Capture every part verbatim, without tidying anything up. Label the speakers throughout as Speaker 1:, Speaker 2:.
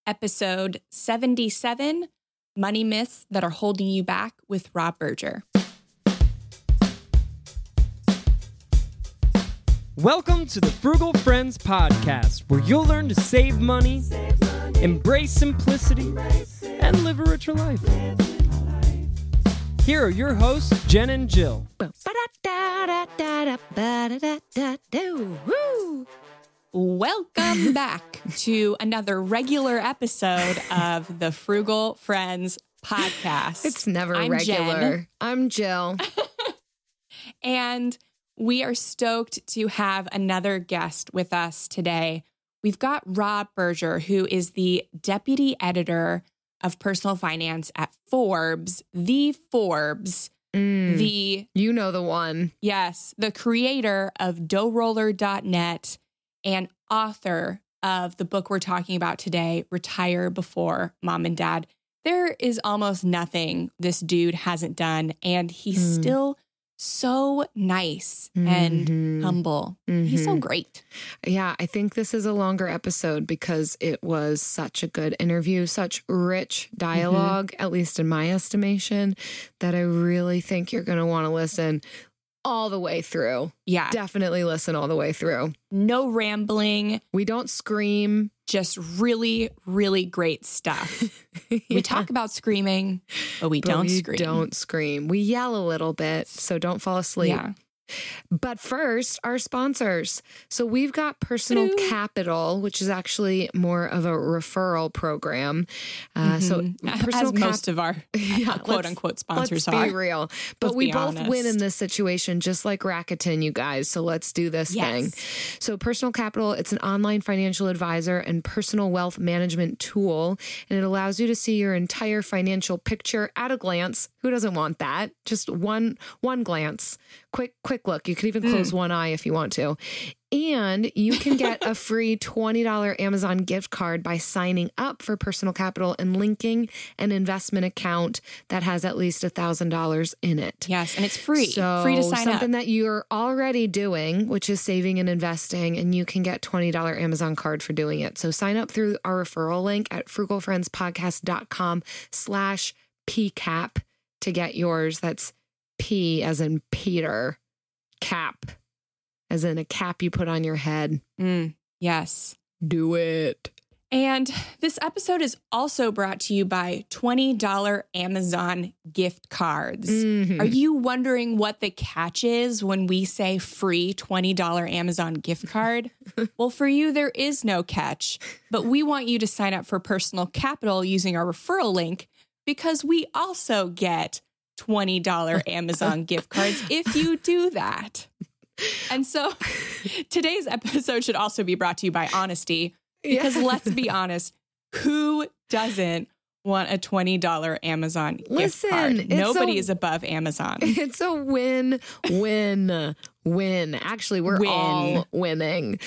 Speaker 1: episode seventy-seven, Money Myths That Are Holding You Back with Rob Berger.
Speaker 2: Welcome to the Frugal Friends Podcast, where you'll learn to save money, save money embrace simplicity, embrace and live a richer life. Here are your hosts, Jen and Jill.
Speaker 1: Welcome back to another regular episode of the Frugal Friends Podcast.
Speaker 3: It's never
Speaker 1: I'm
Speaker 3: regular.
Speaker 1: Jen.
Speaker 3: I'm Jill.
Speaker 1: And we are stoked to have another guest with us today. We've got Rob Berger, who is the deputy editor of personal finance at Forbes, the Forbes,
Speaker 3: Mm,
Speaker 1: the...
Speaker 3: You know the one.
Speaker 1: Yes, the creator of dough roller dot net and author of the book we're talking about today, Retire Before Mom and Dad. There is almost nothing this dude hasn't done, and he's
Speaker 3: Mm.
Speaker 1: still so nice
Speaker 3: Mhm.
Speaker 1: and humble. He's so
Speaker 3: Mhm.
Speaker 1: great.
Speaker 3: Yeah, I think this is a longer episode because it was such a good interview, such rich dialogue, at least in my estimation, that I really think you're going to want to listen all the way through.
Speaker 1: Yeah,
Speaker 3: Definitely listen all the way through.
Speaker 1: no rambling,
Speaker 3: We don't scream.
Speaker 1: just really, really great stuff. We
Speaker 3: Yeah.
Speaker 1: talk about screaming, but we
Speaker 3: But
Speaker 1: don't
Speaker 3: we
Speaker 1: scream.
Speaker 3: don't scream. We yell a little bit, so don't fall asleep.
Speaker 1: Yeah.
Speaker 3: But first, our sponsors. So we've got Personal
Speaker 1: Hello.
Speaker 3: Capital, which is actually more of a referral program. Uh, So
Speaker 1: Mhm.
Speaker 3: Personal
Speaker 1: As
Speaker 3: Cap-
Speaker 1: most of our
Speaker 3: Yeah,
Speaker 1: uh, quote
Speaker 3: let's-
Speaker 1: unquote sponsors
Speaker 3: Let's
Speaker 1: are.
Speaker 3: be real. But
Speaker 1: Let's
Speaker 3: we
Speaker 1: be
Speaker 3: both
Speaker 1: honest.
Speaker 3: win in this situation, just like Rakuten, you guys. So let's do this
Speaker 1: Yes.
Speaker 3: thing. So Personal Capital, it's an online financial advisor and personal wealth management tool, and it allows you to see your entire financial picture at a glance. Who doesn't want that? Just one one glance. Quick, quick look. You could even close one eye if you want to. And you can get a free twenty dollars Amazon gift card by signing up for Personal Capital and linking an investment account that has at least one thousand dollars in it.
Speaker 1: Yes, and it's free.
Speaker 3: So
Speaker 1: free to sign
Speaker 3: something
Speaker 1: up.
Speaker 3: that you're already doing, which is saving and investing, and you can get twenty dollars Amazon card for doing it. So sign up through our referral link at frugalfriendspodcast.com slash PCAP to get yours. That's P as in Peter, cap as in a cap you put on your head.
Speaker 1: Mm, yes.
Speaker 3: Do it.
Speaker 1: And this episode is also brought to you by twenty dollars Amazon gift cards.
Speaker 3: Mhm.
Speaker 1: Are you wondering what the catch is when we say free twenty dollars Amazon gift card? Well, for you, there is no catch, but we want you to sign up for Personal Capital using our referral link because we also get twenty dollars Amazon gift cards if you do that. And so today's episode should also be brought to you by Honesty, because
Speaker 3: Yeah.
Speaker 1: let's be honest, who doesn't want a twenty dollars Amazon gift
Speaker 3: Listen,
Speaker 1: card?
Speaker 3: it's
Speaker 1: Nobody
Speaker 3: a-
Speaker 1: is above Amazon.
Speaker 3: It's a win, win, win. Actually, we're
Speaker 1: Win.
Speaker 3: all winning.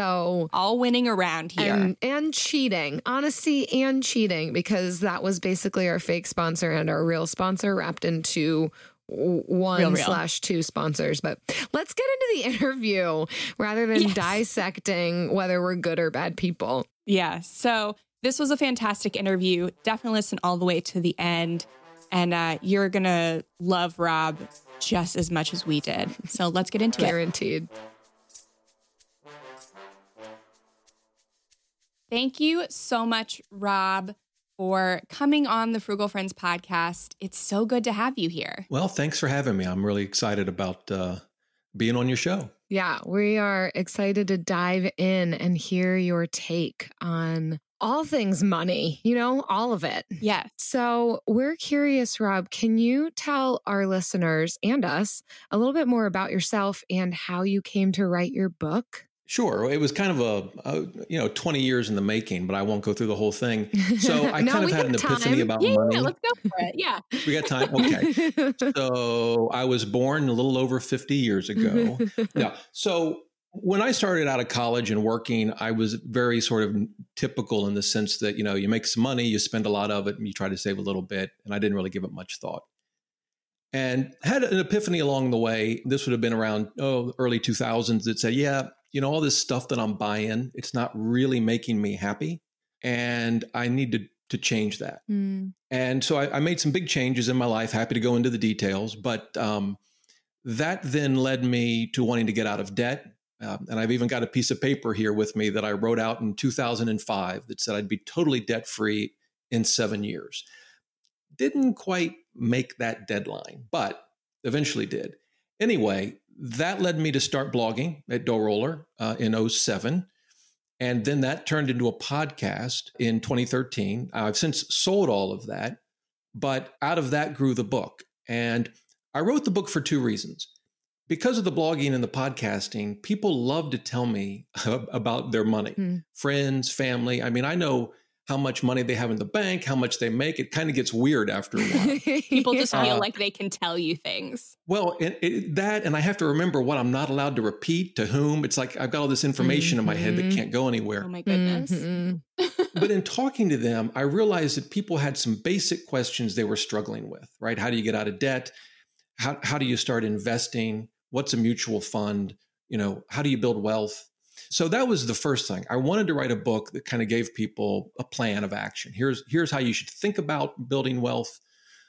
Speaker 3: So
Speaker 1: All winning around here.
Speaker 3: and and cheating, honesty and cheating, because that was basically our fake sponsor and our real sponsor wrapped into w- one
Speaker 1: Real, real.
Speaker 3: slash two sponsors. But let's get into the interview rather than
Speaker 1: Yes.
Speaker 3: dissecting whether we're good or bad people.
Speaker 1: Yeah. So this was a fantastic interview. Definitely listen all the way to the end. And uh, you're going to love Rob just as much as we did. So let's get into it.
Speaker 3: Guaranteed.
Speaker 1: Thank you so much, Rob, for coming on the Frugal Friends podcast. It's so good to have you here.
Speaker 4: Well, thanks for having me. I'm really excited about uh, being on your show.
Speaker 3: Yeah, we are excited to dive in and hear your take on all things money, you know, all of it.
Speaker 1: Yes.
Speaker 3: So we're curious, Rob, can you tell our listeners and us a little bit more about yourself and how you came to write your book?
Speaker 4: Sure. It was kind of a, a, you know, twenty years in the making, but I won't go through the whole thing. So I
Speaker 3: No,
Speaker 4: kind
Speaker 3: we
Speaker 4: of had
Speaker 3: got
Speaker 4: an epiphany
Speaker 3: time.
Speaker 4: about
Speaker 1: Yeah,
Speaker 4: money.
Speaker 1: yeah, let's go for it. Yeah.
Speaker 4: We got time? Okay. So I was born a little over fifty years ago. Yeah. So when I started out of college and working, I was very sort of typical in the sense that, you know, you make some money, you spend a lot of it, and you try to save a little bit. And I didn't really give it much thought. And had an epiphany along the way. This would have been around, oh, early two thousands that said, yeah, you know, all this stuff that I'm buying, it's not really making me happy. and I need to, to change that.
Speaker 3: Mm.
Speaker 4: And so I, I made some big changes in my life. Happy to go into the details, but um, that then led me to wanting to get out of debt. Uh, and I've even got a piece of paper here with me that I wrote out in two thousand five that said I'd be totally debt-free in seven years. Didn't quite make that deadline, but eventually did. Anyway, that led me to start blogging at Dough Roller uh, in oh seven. And then that turned into a podcast in twenty thirteen. I've since sold all of that, but out of that grew the book. And I wrote the book for two reasons. Because of the blogging and the podcasting, people love to tell me about their money, mm. friends, family. I mean, I know how much money they have in the bank, how much they make. It kind of gets weird after a while.
Speaker 1: People just feel
Speaker 4: uh,
Speaker 1: like they can tell you things.
Speaker 4: Well, it, it, that, and I have to remember what I'm not allowed to repeat to whom. It's like I've got all this information mm-hmm. in my head that can't go anywhere.
Speaker 1: Oh my goodness.
Speaker 3: Mm-hmm.
Speaker 4: But in talking to them, I realized that people had some basic questions they were struggling with, right? How do you get out of debt? How, how do you start investing? What's a mutual fund? You know, how do you build wealth? So that was the first thing. I wanted to write a book that kind of gave people a plan of action. Here's, here's how you should think about building wealth,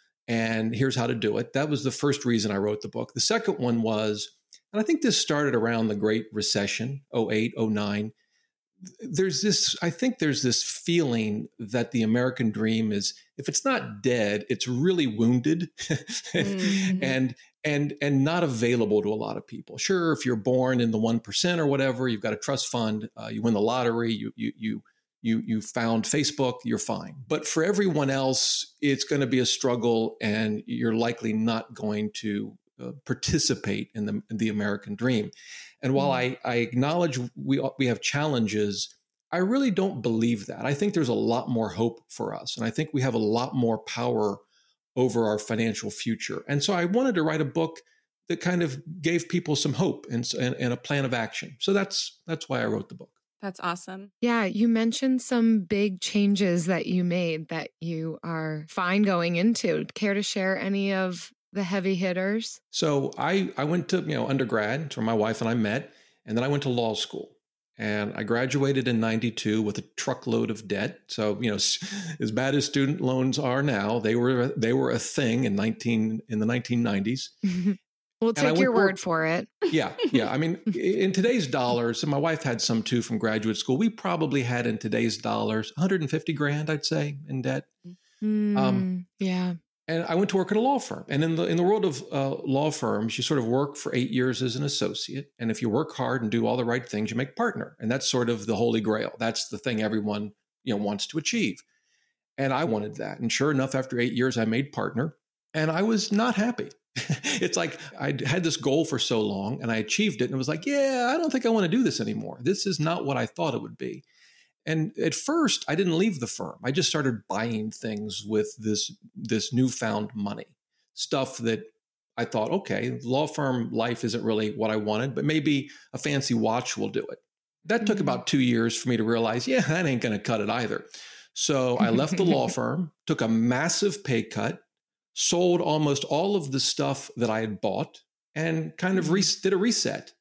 Speaker 4: and here's how to do it. That was the first reason I wrote the book. The second one was, and I think this started around the Great Recession, oh eight, oh nine. There's this, I think there's this feeling that the American dream is, if it's not dead, it's really wounded mm-hmm. and and and not available to a lot of people. Sure, if you're born in the one percent or whatever, you've got a trust fund, uh, you win the lottery, you you you you you found Facebook, you're fine. But for everyone else, it's going to be a struggle, and you're likely not going to uh, participate in the in the American dream. And while I, I acknowledge we we have challenges, I really don't believe that. I think there's a lot more hope for us. And I think we have a lot more power over our financial future. And so I wanted to write a book that kind of gave people some hope and, and, and a plan of action. So that's that's why I wrote the book.
Speaker 1: That's awesome.
Speaker 3: Yeah, you mentioned some big changes that you made that you are fine going into. Care to share any of the heavy hitters?
Speaker 4: So I, I went to, you know, undergrad. It's where my wife and I met. And then I went to law school. And I graduated in ninety-two with a truckload of debt. So, you know, as bad as student loans are now, they were they were a thing in nineteen in the nineteen nineties.
Speaker 3: We'll take your word work, for it.
Speaker 4: Yeah, yeah. I mean, in today's dollars, and my wife had some too from graduate school. We probably had in today's dollars one hundred fifty grand, I'd say, in debt.
Speaker 3: Mm, um, yeah.
Speaker 4: And I went to work at a law firm. And in the in the world of uh, law firms, you sort of work for eight years as an associate. And if you work hard and do all the right things, you make partner. And that's sort of the holy grail. That's the thing everyone, you know, wants to achieve. And I wanted that. And sure enough, after eight years, I made partner. And I was not happy. It's like I had this goal for so long and I achieved it. And it was like, yeah, I don't think I want to do this anymore. This is not what I thought it would be. And at first, I didn't leave the firm. I just started buying things with this, this newfound money, stuff that I thought, okay, law firm life isn't really what I wanted, but maybe a fancy watch will do it. That mm-hmm. took about two years for me to realize, yeah, that ain't going to cut it either. So I left the law firm, took a massive pay cut, sold almost all of the stuff that I had bought, and kind of re- did a reset.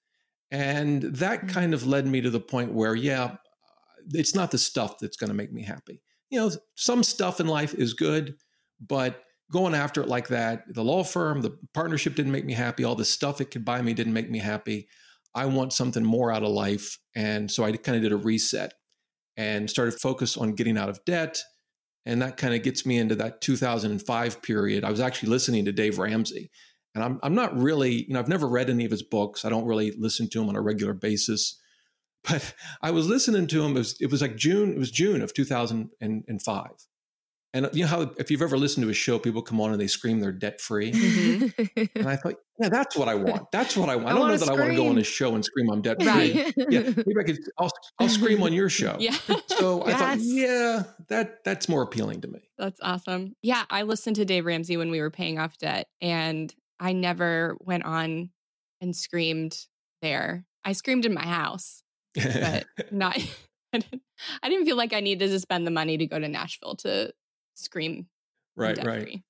Speaker 4: And that mm-hmm. kind of led me to the point where, yeah, it's not the stuff that's going to make me happy. You know, some stuff in life is good, but going after it like that, the law firm, the partnership didn't make me happy. All the stuff it could buy me didn't make me happy. I want something more out of life. And so I kind of did a reset and started focus on getting out of debt. And that kind of gets me into that two thousand five period. I was actually listening to Dave Ramsey. And I'm I'm not really, you know, I've never read any of his books. I don't really listen to him on a regular basis. But I was listening to him. It was, it was like June. It was June of two thousand five. And you know how if you've ever listened to a show, people come on and they scream they're debt free. Mm-hmm. And I thought, yeah, that's what I want. That's what I want. I, I don't know that scream. I want to go on a show and scream I'm debt free. Right. Yeah, maybe I could. I'll, I'll scream on your show.
Speaker 1: Yeah.
Speaker 4: So
Speaker 1: yes.
Speaker 4: I thought, yeah, that that's more appealing to me.
Speaker 1: That's awesome. Yeah, I listened to Dave Ramsey when we were paying off debt, and I never went on and screamed there. I screamed in my house. But not, I didn't, I didn't feel like I needed to spend the money to go to Nashville to scream.
Speaker 4: Right, right.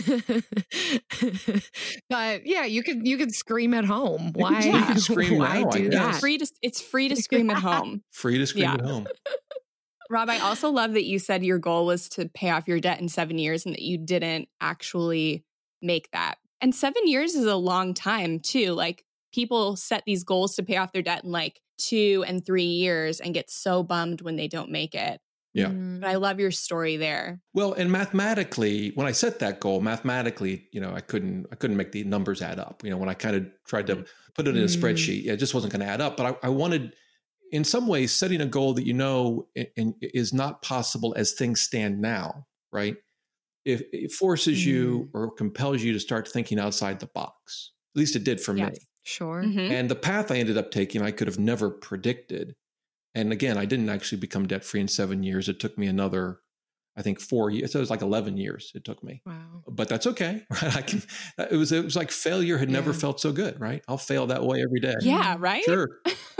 Speaker 3: But yeah, you could you could scream at home. Why?
Speaker 4: You can scream
Speaker 3: Why
Speaker 4: now,
Speaker 3: do that?
Speaker 1: It's free to it's free to scream at home.
Speaker 4: Free to scream
Speaker 1: Yeah.
Speaker 4: at home.
Speaker 1: Rob, I also love that you said your goal was to pay off your debt in seven years and that you didn't actually make that. And seven years is a long time too. Like people set these goals to pay off their debt in like two and three years and get so bummed when they don't make it.
Speaker 4: Yeah.
Speaker 1: But I love your story there.
Speaker 4: Well, and mathematically, when I set that goal, mathematically, you know, I couldn't, I couldn't make the numbers add up. You know, when I kind of tried to put it in a spreadsheet, it just wasn't going to add up. But I, I wanted, in some ways, setting a goal that you know in, is not possible as things stand now, right? If it forces you or compels you to start thinking outside the box. At least it did for
Speaker 1: Yes.
Speaker 4: me.
Speaker 3: Sure.
Speaker 1: Mhm.
Speaker 4: And the path I ended up taking, I could have never predicted. And again, I didn't actually become debt free in seven years. It took me another, I think, four years. So it was like eleven years it took me.
Speaker 3: Wow.
Speaker 4: But that's okay, right? I can. It was it was like failure had never
Speaker 3: Yeah.
Speaker 4: felt so good, right? I'll fail that way every day.
Speaker 1: Yeah, right?
Speaker 4: Sure.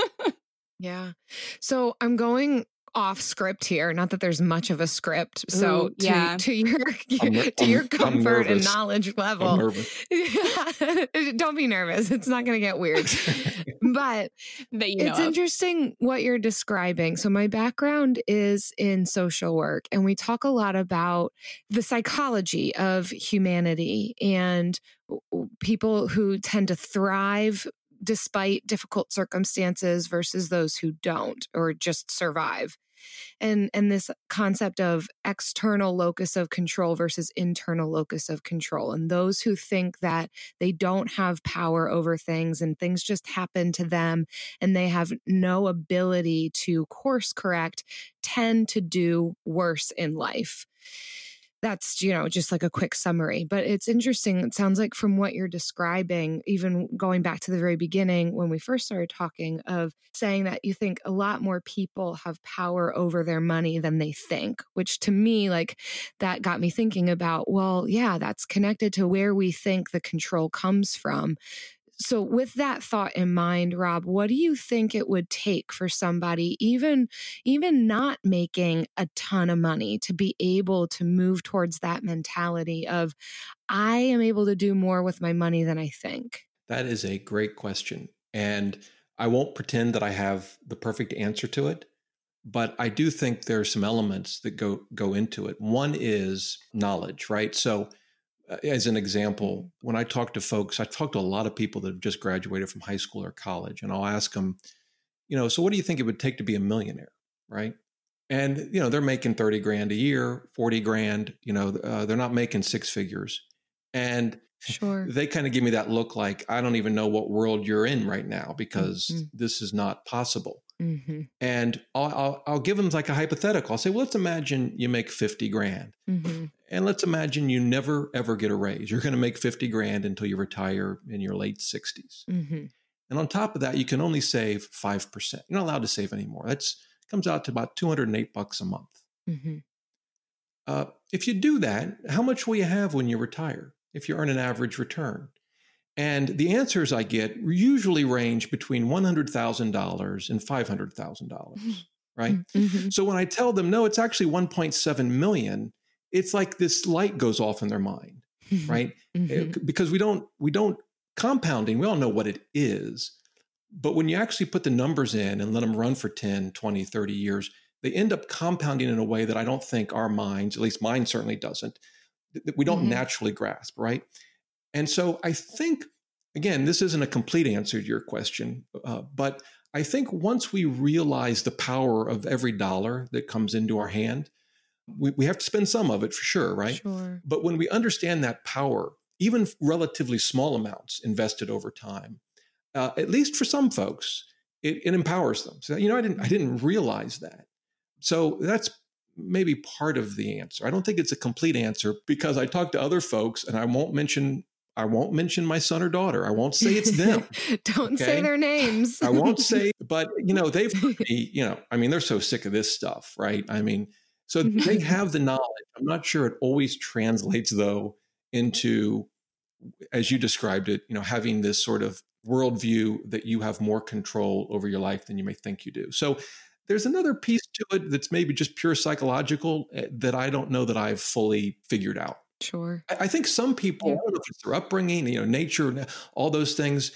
Speaker 3: Yeah. So I'm going off script here. Not that there's much of a script. So
Speaker 1: Ooh,
Speaker 3: to,
Speaker 1: yeah.
Speaker 3: to your
Speaker 4: I'm ner-
Speaker 3: to your
Speaker 4: I'm- I'm
Speaker 3: comfort and
Speaker 4: nervous.
Speaker 3: knowledge
Speaker 4: I'm
Speaker 3: level.
Speaker 4: nervous.
Speaker 3: Don't be nervous. It's not going to get weird. But
Speaker 1: That you know
Speaker 3: it's
Speaker 1: of.
Speaker 3: interesting what you're describing. So my background is in social work, and we talk a lot about the psychology of humanity and people who tend to thrive despite difficult circumstances versus those who don't or just survive. And and this concept of external locus of control versus internal locus of control. And those who think that they don't have power over things and things just happen to them and they have no ability to course correct tend to do worse in life. That's, you know, just like a quick summary. But it's interesting. It sounds like from what you're describing, even going back to the very beginning when we first started talking, of saying that you think a lot more people have power over their money than they think, which to me, like that got me thinking about, well, yeah, that's connected to where we think the control comes from. So with that thought in mind, Rob, what do you think it would take for somebody, even, even not making a ton of money, to be able to move towards that mentality of, I am able to do more with my money than I think?
Speaker 4: That is a great question. And I won't pretend that I have the perfect answer to it, but I do think there are some elements that go go into it. One is knowledge, right? So uh, as an example, when I talk to folks, I talk to a lot of people that have just graduated from high school or college, and I'll ask them, you know, so what do you think it would take to be a millionaire, right? And, you know, they're making thirty grand a year, forty grand, you know, uh, they're not making six figures. And
Speaker 3: Sure.
Speaker 4: they kind of give me that look like, I don't even know what world you're in right now because
Speaker 3: Mhm.
Speaker 4: this is not possible.
Speaker 3: Mm-hmm.
Speaker 4: And I'll, I'll, I'll give them like a hypothetical. I'll say, well, let's imagine you make fifty grand.
Speaker 3: Mm-hmm.
Speaker 4: And let's imagine you never, ever get a raise. You're going to make fifty grand until you retire in your late sixties.
Speaker 3: Mm-hmm.
Speaker 4: And on top of that, you can only save five percent. You're not allowed to save anymore. That's comes out to about two hundred eight bucks a month.
Speaker 3: Mm-hmm.
Speaker 4: Uh, if you do that, how much will you have when you retire if you earn an average return? And the answers I get usually range between one hundred thousand dollars and five hundred thousand dollars, right?
Speaker 3: Mm-hmm.
Speaker 4: So when I tell them, no, it's actually one point seven million, it's like this light goes off in their mind, right?
Speaker 3: Mm-hmm.
Speaker 4: Because we don't, we don't, compounding, we all know what it is. But when you actually put the numbers in and let them run for ten, twenty, thirty years, they end up compounding in a way that I don't think our minds, at least mine certainly doesn't, that we don't
Speaker 3: Mhm.
Speaker 4: naturally grasp, right? And so I think, again, this isn't a complete answer to your question, uh, but I think once we realize the power of every dollar that comes into our hand, we, we have to spend some of it for sure, right?
Speaker 3: Sure.
Speaker 4: But when we understand that power, even relatively small amounts invested over time, uh, at least for some folks, it, it empowers them. So, you know, I didn't, I didn't realize that. So that's maybe part of the answer. I don't think it's a complete answer because I talk to other folks, and I won't mention, I won't mention my son or daughter. I won't say it's them.
Speaker 3: Don't
Speaker 4: Okay.
Speaker 3: say their names.
Speaker 4: I won't say, but you know, they've, you know, I mean, they're so sick of this stuff, right? I mean, so they have the knowledge. I'm not sure it always translates though into, as you described it, you know, having this sort of worldview that you have more control over your life than you may think you do. So there's another piece to it that's maybe just pure psychological uh, that I don't know that I've fully figured out.
Speaker 3: Sure.
Speaker 4: I, I think some people,
Speaker 3: Yeah.
Speaker 4: I don't know if it's their upbringing, you know, nature, all those things,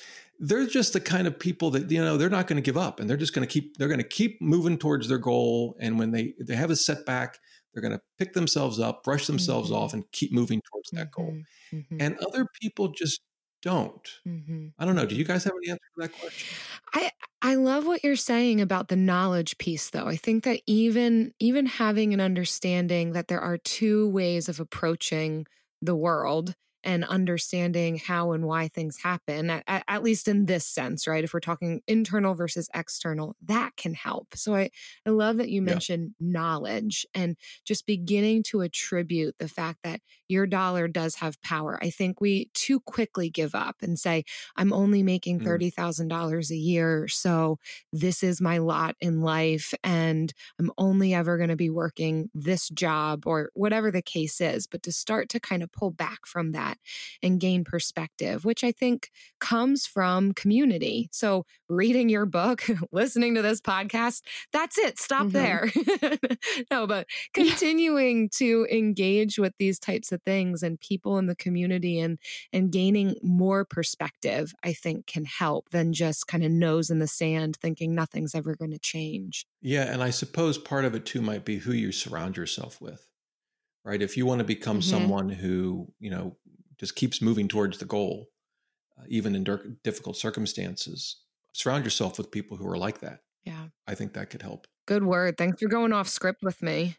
Speaker 4: they're just the kind of people that, you know, they're not going to give up, and they're just going to keep, they're going to keep moving towards their goal. And when they, they have a setback, they're going to pick themselves up, brush themselves mm-hmm. off, and keep moving towards that mm-hmm. goal. Mm-hmm. And other people just don't. Mm-hmm. I don't know. Do you guys have any answer to that question?
Speaker 3: I I love what you're saying about the knowledge piece, though. I think that even even having an understanding that there are two ways of approaching the world and understanding how and why things happen, at, at least in this sense, right? If we're talking internal versus external, that can help. So I, I love that you mentioned yeah. knowledge and just beginning to attribute the fact that your dollar does have power. I think we too quickly give up and say, I'm only making thirty thousand dollars a year, so this is my lot in life, and I'm only ever going to be working this job, or whatever the case is. But to start to kind of pull back from that and gain perspective, which I think comes from community. So reading your book, listening to this podcast, that's it. Stop mm-hmm. there. No, but continuing to engage with these types of things and people in the community, and, and gaining more perspective, I think can help than just kind of nose in the sand thinking nothing's ever going to change.
Speaker 4: Yeah. And I suppose part of it too might be who you surround yourself with, right? If you want to become mm-hmm. someone who, you know, just keeps moving towards the goal, uh, even in dir- difficult circumstances, surround yourself with people who are like that.
Speaker 3: Yeah.
Speaker 4: I think that could help.
Speaker 3: Good word. Thanks for going off script with me.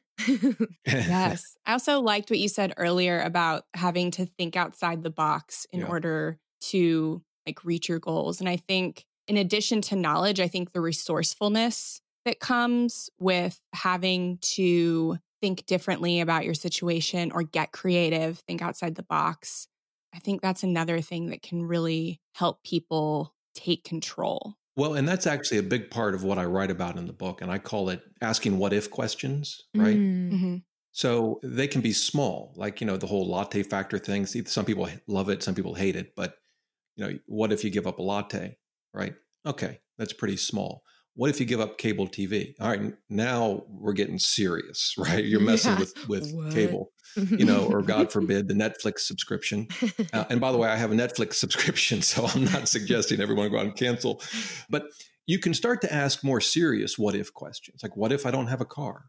Speaker 1: Yes. I also liked what you said earlier about having to think outside the box in yeah. order to like reach your goals. And I think in addition to knowledge, I think the resourcefulness that comes with having to think differently about your situation or get creative, think outside the box. I think that's another thing that can really help people take control.
Speaker 4: Well, and that's actually a big part of what I write about in the book. And I call it asking what if questions, right? Mm-hmm. So they can be small, like, you know, the whole latte factor thing. See, some people love it, some people hate it. But, you know, what if you give up a latte, right? Okay, that's pretty small. What if you give up cable T V? All right, now we're getting serious, right? You're messing yeah. with, with cable, you know, or God forbid, the Netflix subscription. Uh, and by the way, I have a Netflix subscription, so I'm not suggesting everyone go out and cancel. But you can start to ask more serious what if questions, like what if I don't have a car?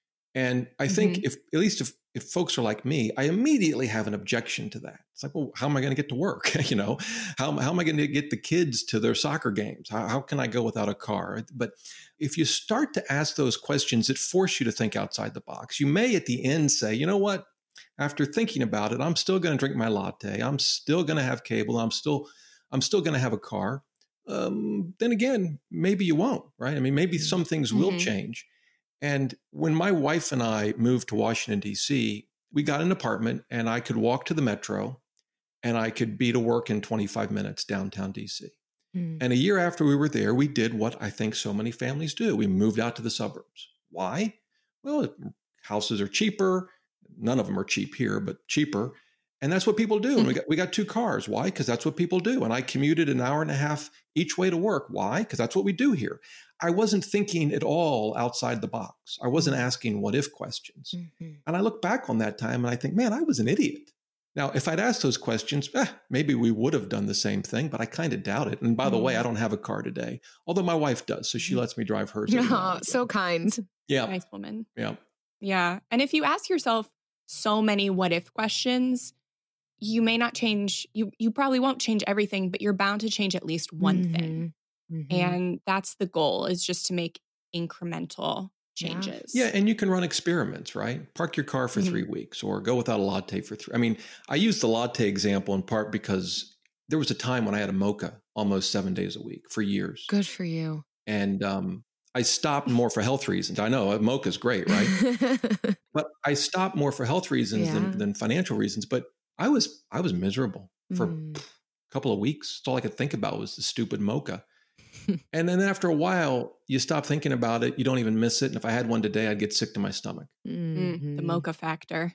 Speaker 4: And I think mm-hmm. if, at least if, if folks are like me, I immediately have an objection to that. It's like, well, how am I going to get to work? you know, how, how am I going to get the kids to their soccer games? How, how can I go without a car? But if you start to ask those questions, it forces you to think outside the box. You may at the end say, you know what, after thinking about it, I'm still going to drink my latte. I'm still going to have cable. I'm still, I'm still going to have a car. Um, then again, maybe you won't, right? I mean, maybe some things mm-hmm. will change. And when my wife and I moved to Washington, D C, we got an apartment and I could walk to the metro and I could be to work in twenty-five minutes downtown D C. Mm. And a year after we were there, we did what I think so many families do. We moved out to the suburbs. Why? Well, houses are cheaper. None of them are cheap here, but cheaper. And that's what people do. And we got, we got two cars. Why? Because that's what people do. And I commuted an hour and a half each way to work. Why? Because that's what we do here. I wasn't thinking at all outside the box. I wasn't asking what if questions. Mm-hmm. And I look back on that time and I think, man, I was an idiot. Now, if I'd asked those questions, eh, maybe we would have done the same thing, but I kind of doubt it. And by mm-hmm. the way, I don't have a car today, although my wife does. So she lets me drive hers.
Speaker 3: Oh, so kind.
Speaker 4: Yeah.
Speaker 1: Nice woman.
Speaker 4: Yeah.
Speaker 1: Yeah. And if you ask yourself so many what if questions, you may not change, you you probably won't change everything, but you're bound to change at least one mm-hmm. thing. Mm-hmm. And that's the goal, is just to make incremental changes.
Speaker 4: Yeah. yeah. And you can run experiments, right? Park your car for mm-hmm. three weeks or go without a latte for three. I mean, I use the latte example in part because there was a time when I had a mocha almost seven days a week for years.
Speaker 3: Good for you.
Speaker 4: And um, I stopped more for health reasons. I know a mocha is great, right? But I stopped more for health reasons yeah. than, than financial reasons. But I was I was miserable for mm. a couple of weeks. All I could think about was the stupid mocha. And then after a while, you stop thinking about it. You don't even miss it. And if I had one today, I'd get sick to my stomach.
Speaker 1: Mm-hmm. The mocha factor.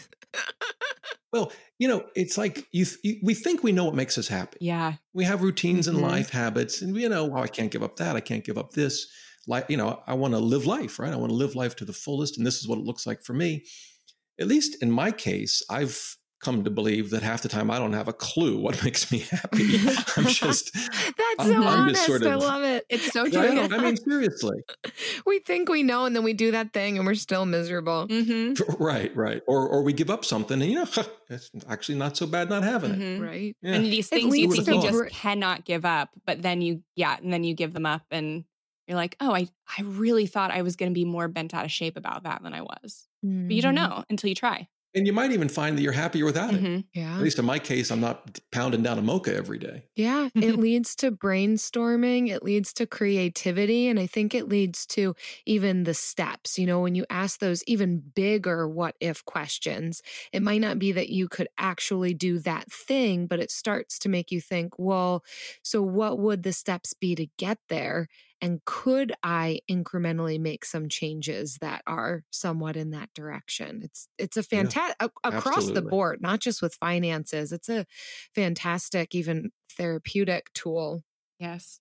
Speaker 4: Well, you know, it's like you, you, we think we know what makes us happy.
Speaker 1: Yeah.
Speaker 4: We have routines mm-hmm. in life, habits, and you know, oh, I can't give up that. I can't give up this. Like, you know, I want to live life, right? I want to live life to the fullest. And this is what it looks like for me. At least in my case, I've come to believe that half the time I don't have a clue what makes me happy. I'm just,
Speaker 3: That's
Speaker 4: I'm,
Speaker 3: so
Speaker 4: I'm
Speaker 3: honest.
Speaker 4: just sort of,
Speaker 3: I love it.
Speaker 1: It's so
Speaker 4: I,
Speaker 1: true.
Speaker 4: don't- I mean, seriously.
Speaker 3: We think we know, and then we do that thing, and we're still miserable.
Speaker 1: Mm-hmm.
Speaker 4: Right, right. Or or we give up something and, you know, it's actually not so bad not having it.
Speaker 1: Mm-hmm.
Speaker 3: Right.
Speaker 4: Yeah.
Speaker 1: And these
Speaker 3: It
Speaker 1: things you
Speaker 3: leads
Speaker 1: think
Speaker 4: to
Speaker 1: you just
Speaker 3: br-
Speaker 1: cannot give up, but then you, yeah, and then you give them up and you're like, oh, I, I really thought I was going to be more bent out of shape about that than I was. But you don't
Speaker 3: Mhm.
Speaker 1: know until you try.
Speaker 4: And you might even find that you're happier without it.
Speaker 1: Mhm.
Speaker 3: Yeah.
Speaker 4: At least in my case, I'm not pounding down a mocha every day.
Speaker 3: Yeah, it leads to brainstorming, it leads to creativity, and I think it leads to even the steps. You know, when you ask those even bigger what if questions, it might not be that you could actually do that thing, but it starts to make you think, well, so what would the steps be to get there? And could I incrementally make some changes that are somewhat in that direction? It's it's a fantastic across the
Speaker 4: absolutely.
Speaker 3: board, not just with finances. It's a fantastic, even therapeutic tool.
Speaker 1: Yes.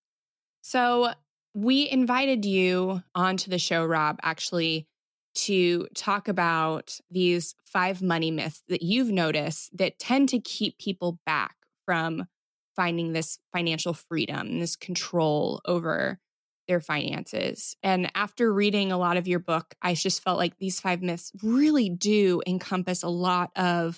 Speaker 1: So we invited you onto the show, Rob, actually, to talk about these five money myths that you've noticed that tend to keep people back from finding this financial freedom, this control over their finances. And after reading a lot of your book, I just felt like these five myths really do encompass a lot of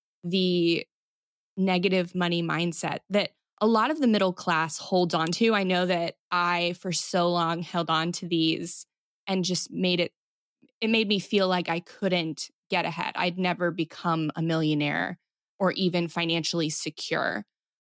Speaker 1: the negative money mindset that a lot of the middle class holds on to. I know that I, for so long, held on to these and just made it, it made me feel like I couldn't get ahead. I'd never become a millionaire or even financially secure.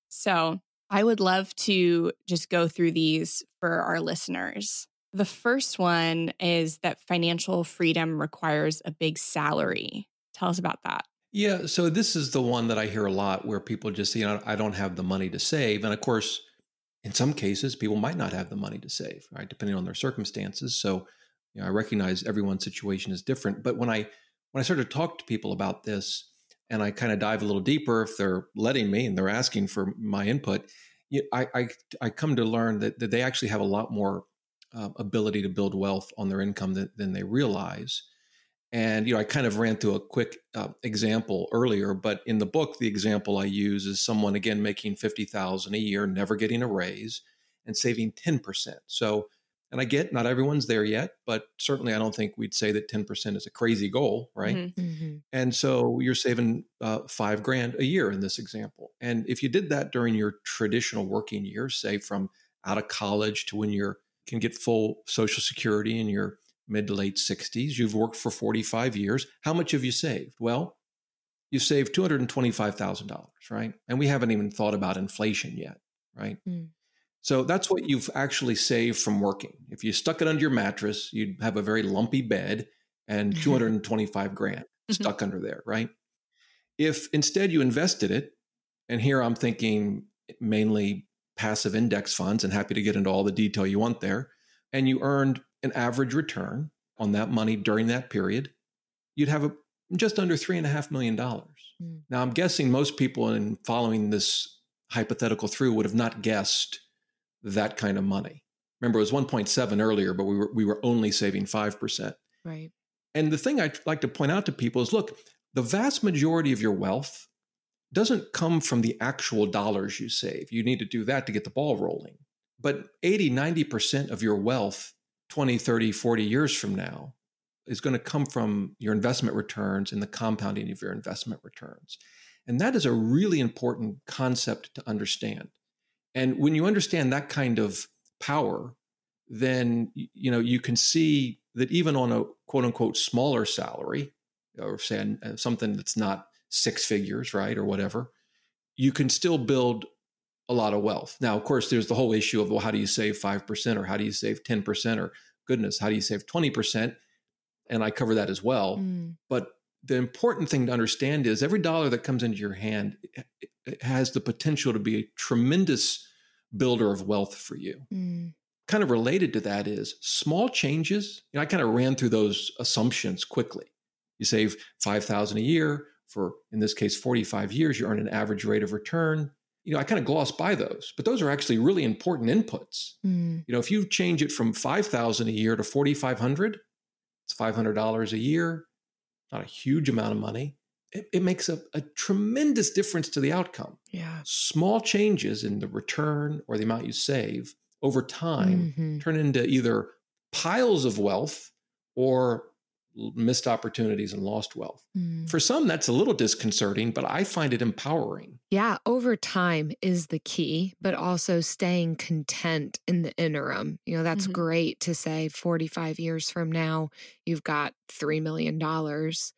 Speaker 1: So I would love to just go through these for our listeners. The first one is that financial freedom requires a big salary. Tell us about that.
Speaker 4: Yeah. So this is the one that I hear a lot where people just say, you know, I don't have the money to save. And of course, in some cases, people might not have the money to save, right? Depending on their circumstances. So, you know, I recognize everyone's situation is different. But when I when I start to talk to people about this and I kind of dive a little deeper, if they're letting me and they're asking for my input, you, I, I I come to learn that, that they actually have a lot more uh, ability to build wealth on their income than, than they realize. And, you know, I kind of ran through a quick uh, example earlier, but in the book, the example I use is someone, again, making fifty thousand dollars a year, never getting a raise and saving ten percent. So, and I get not everyone's there yet, but certainly I don't think we'd say that ten percent is a crazy goal, right?
Speaker 1: Mhm.
Speaker 3: Mm-hmm.
Speaker 4: And so you're saving uh, five grand a year in this example. And if you did that during your traditional working years, say from out of college to when you can get full Social Security in your mid to late sixties, you've worked for forty-five years. How much have you saved? Well, you saved two hundred twenty-five thousand dollars, right? And we haven't even thought about inflation yet, right?
Speaker 3: Mm.
Speaker 4: So that's what you've actually saved from working. If you stuck it under your mattress, you'd have a very lumpy bed and two hundred twenty-five grand stuck under there, right? If instead you invested it, and here I'm thinking mainly passive index funds, and happy to get into all the detail you want there, and you earned an average return on that money during that period, you'd have a, just under three and a half million dollars.
Speaker 3: Mm.
Speaker 4: Now, I'm guessing most people in following this hypothetical through would have not guessed that kind of money. Remember, it was one point seven earlier, but we were we were only saving five percent.
Speaker 3: Right.
Speaker 4: And the thing I'd like to point out to people is, look, the vast majority of your wealth doesn't come from the actual dollars you save. You need to do that to get the ball rolling. But eighty, ninety percent of your wealth twenty, thirty, forty years from now is going to come from your investment returns and the compounding of your investment returns. And that is a really important concept to understand. And when you understand that kind of power, then you know you can see that even on a quote unquote smaller salary, or say something that's not six figures, right, or whatever, you can still build a lot of wealth. Now, of course, there's the whole issue of, well, how do you save five percent or how do you save ten percent or goodness, how do you save twenty percent? And I cover that as well.
Speaker 3: Mm.
Speaker 4: But the important thing to understand is every dollar that comes into your hand it has the potential to be a tremendous builder of wealth for you.
Speaker 3: Mm.
Speaker 4: Kind of related to that is small changes. You know, I kind of ran through those assumptions quickly. You save five thousand dollars a year for, in this case, forty-five years, you earn an average rate of return. You know, I kind of gloss by those, but those are actually really important inputs.
Speaker 3: Mm.
Speaker 4: You know, if you change it from five thousand dollars a year to forty-five hundred dollars, it's five hundred dollars a year, not a huge amount of money. it, it makes a, a tremendous difference to the outcome.
Speaker 3: Yeah.
Speaker 4: Small changes in the return or the amount you save over time
Speaker 3: Mhm.
Speaker 4: turn into either piles of wealth or missed opportunities and lost wealth.
Speaker 3: Mm.
Speaker 4: For some, that's a little disconcerting, but I find it empowering.
Speaker 3: Yeah, over time is the key, but also staying content in the interim. You know, that's
Speaker 1: Mhm.
Speaker 3: great to say forty-five years from now, you've got three million dollars.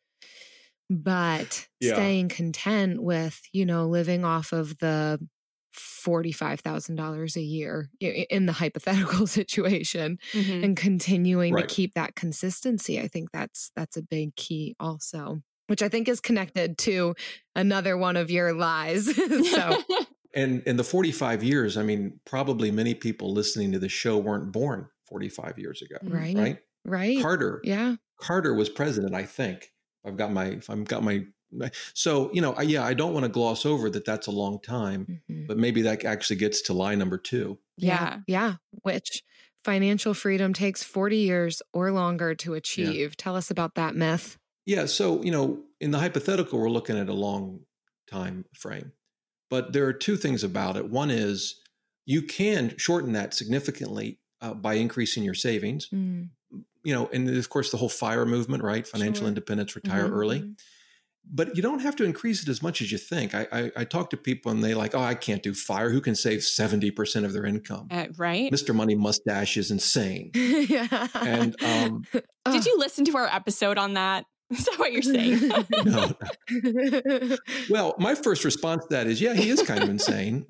Speaker 3: But
Speaker 4: Yeah.
Speaker 3: staying content with, you know, living off of the forty-five thousand dollars a year i- in the hypothetical situation
Speaker 1: Mhm.
Speaker 3: and continuing
Speaker 4: Right.
Speaker 3: to keep that consistency. I think that's that's a big key also, which I think is connected to another one of your lies. So
Speaker 4: And in the forty-five years, I mean, probably many people listening to the show weren't born forty-five years ago,
Speaker 3: right,
Speaker 4: right?
Speaker 3: right,
Speaker 4: Carter,
Speaker 3: yeah,
Speaker 4: Carter was president, I think. I've got my, if I've got my, my so, you know, I, yeah, I don't want to gloss over that that's a long time,
Speaker 3: Mhm.
Speaker 4: but maybe that actually gets to lie number two.
Speaker 3: yeah, yeah. Which financial freedom takes forty years or longer to achieve. Tell us about that myth.
Speaker 4: Yeah. So, you know, in the hypothetical, we're looking at a long time frame, but there are two things about it. One is you can shorten that significantly uh, by increasing your savings,
Speaker 3: Mm.
Speaker 4: you know, and of course the whole FIRE movement, right? Financial
Speaker 3: Sure.
Speaker 4: independence, retire
Speaker 1: Mhm.
Speaker 4: early. But you don't have to increase it as much as you think. I, I, I talk to people and they like, oh, I can't do FIRE. Who can save seventy percent of their income?
Speaker 1: Uh, right?
Speaker 4: Mister Money Mustache is insane.
Speaker 3: Yeah.
Speaker 4: And um,
Speaker 1: Did you listen to our episode on that? Is that what you're saying?
Speaker 4: no. Well, my first response to that is, yeah, he is kind of insane.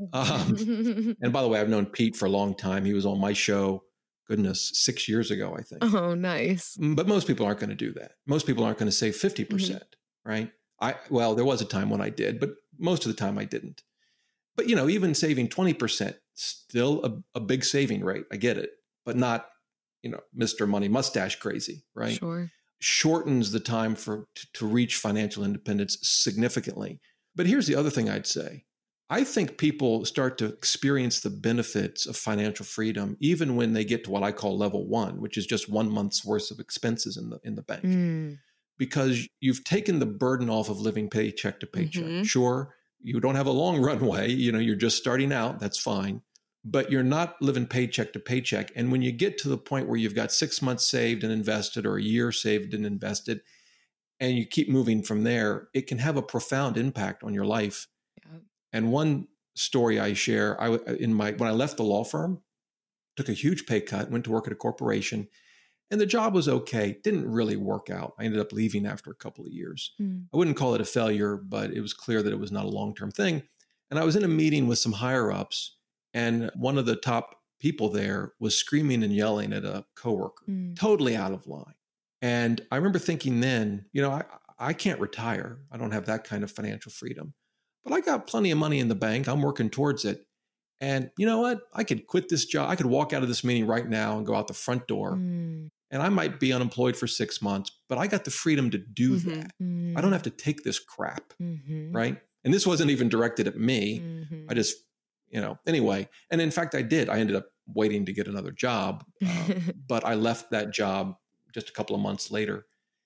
Speaker 4: Um, and by the way, I've known Pete for a long time. He was on my show, goodness, six years ago, I think.
Speaker 3: Oh, nice.
Speaker 4: But most people aren't going to do that. Most people aren't going to save fifty percent, right? I well, there was a time when I did, but most of the time I didn't. But, you know, even saving twenty percent, still a, a big saving rate. I get it, but not, you know, Mister Money Mustache crazy, right?
Speaker 3: Sure.
Speaker 4: Shortens the time for to, to reach financial independence significantly. But here's the other thing I'd say. I think people start to experience the benefits of financial freedom even when they get to what I call level one, which is just one month's worth of expenses in the in the bank.
Speaker 3: Mm.
Speaker 4: Because you've taken the burden off of living paycheck to paycheck.
Speaker 1: Mhm.
Speaker 4: Sure, you don't have a long runway, you know, you're just starting out, that's fine. But you're not living paycheck to paycheck. And when you get to the point where you've got six months saved and invested or a year saved and invested, and you keep moving from there, it can have a profound impact on your life.
Speaker 3: Yeah.
Speaker 4: And one story I share, I in my when I left the law firm, took a huge pay cut, went to work at a corporation, and the job was okay. Didn't really work out. I ended up leaving after a couple of years.
Speaker 3: Mm.
Speaker 4: I wouldn't call it a failure, but it was clear that it was not a long-term thing. And I was in a meeting with some higher ups, and one of the top people there was screaming and yelling at a coworker,
Speaker 3: Mm.
Speaker 4: totally out of line. And I remember thinking then, you know, I, I can't retire. I don't have that kind of financial freedom, but I got plenty of money in the bank. I'm working towards it. And you know what? I could quit this job. I could walk out of this meeting right now and go out the front door.
Speaker 3: Mm.
Speaker 4: And I might be unemployed for six months, but I got the freedom to do
Speaker 1: Mhm.
Speaker 4: that.
Speaker 3: Mm.
Speaker 4: I don't have to take this crap,
Speaker 3: Mhm.
Speaker 4: right? And this wasn't even directed at me.
Speaker 3: Mhm.
Speaker 4: I just, you know, anyway. And in fact, I did. I ended up waiting to get another job, um, but I left that job just a couple of months later.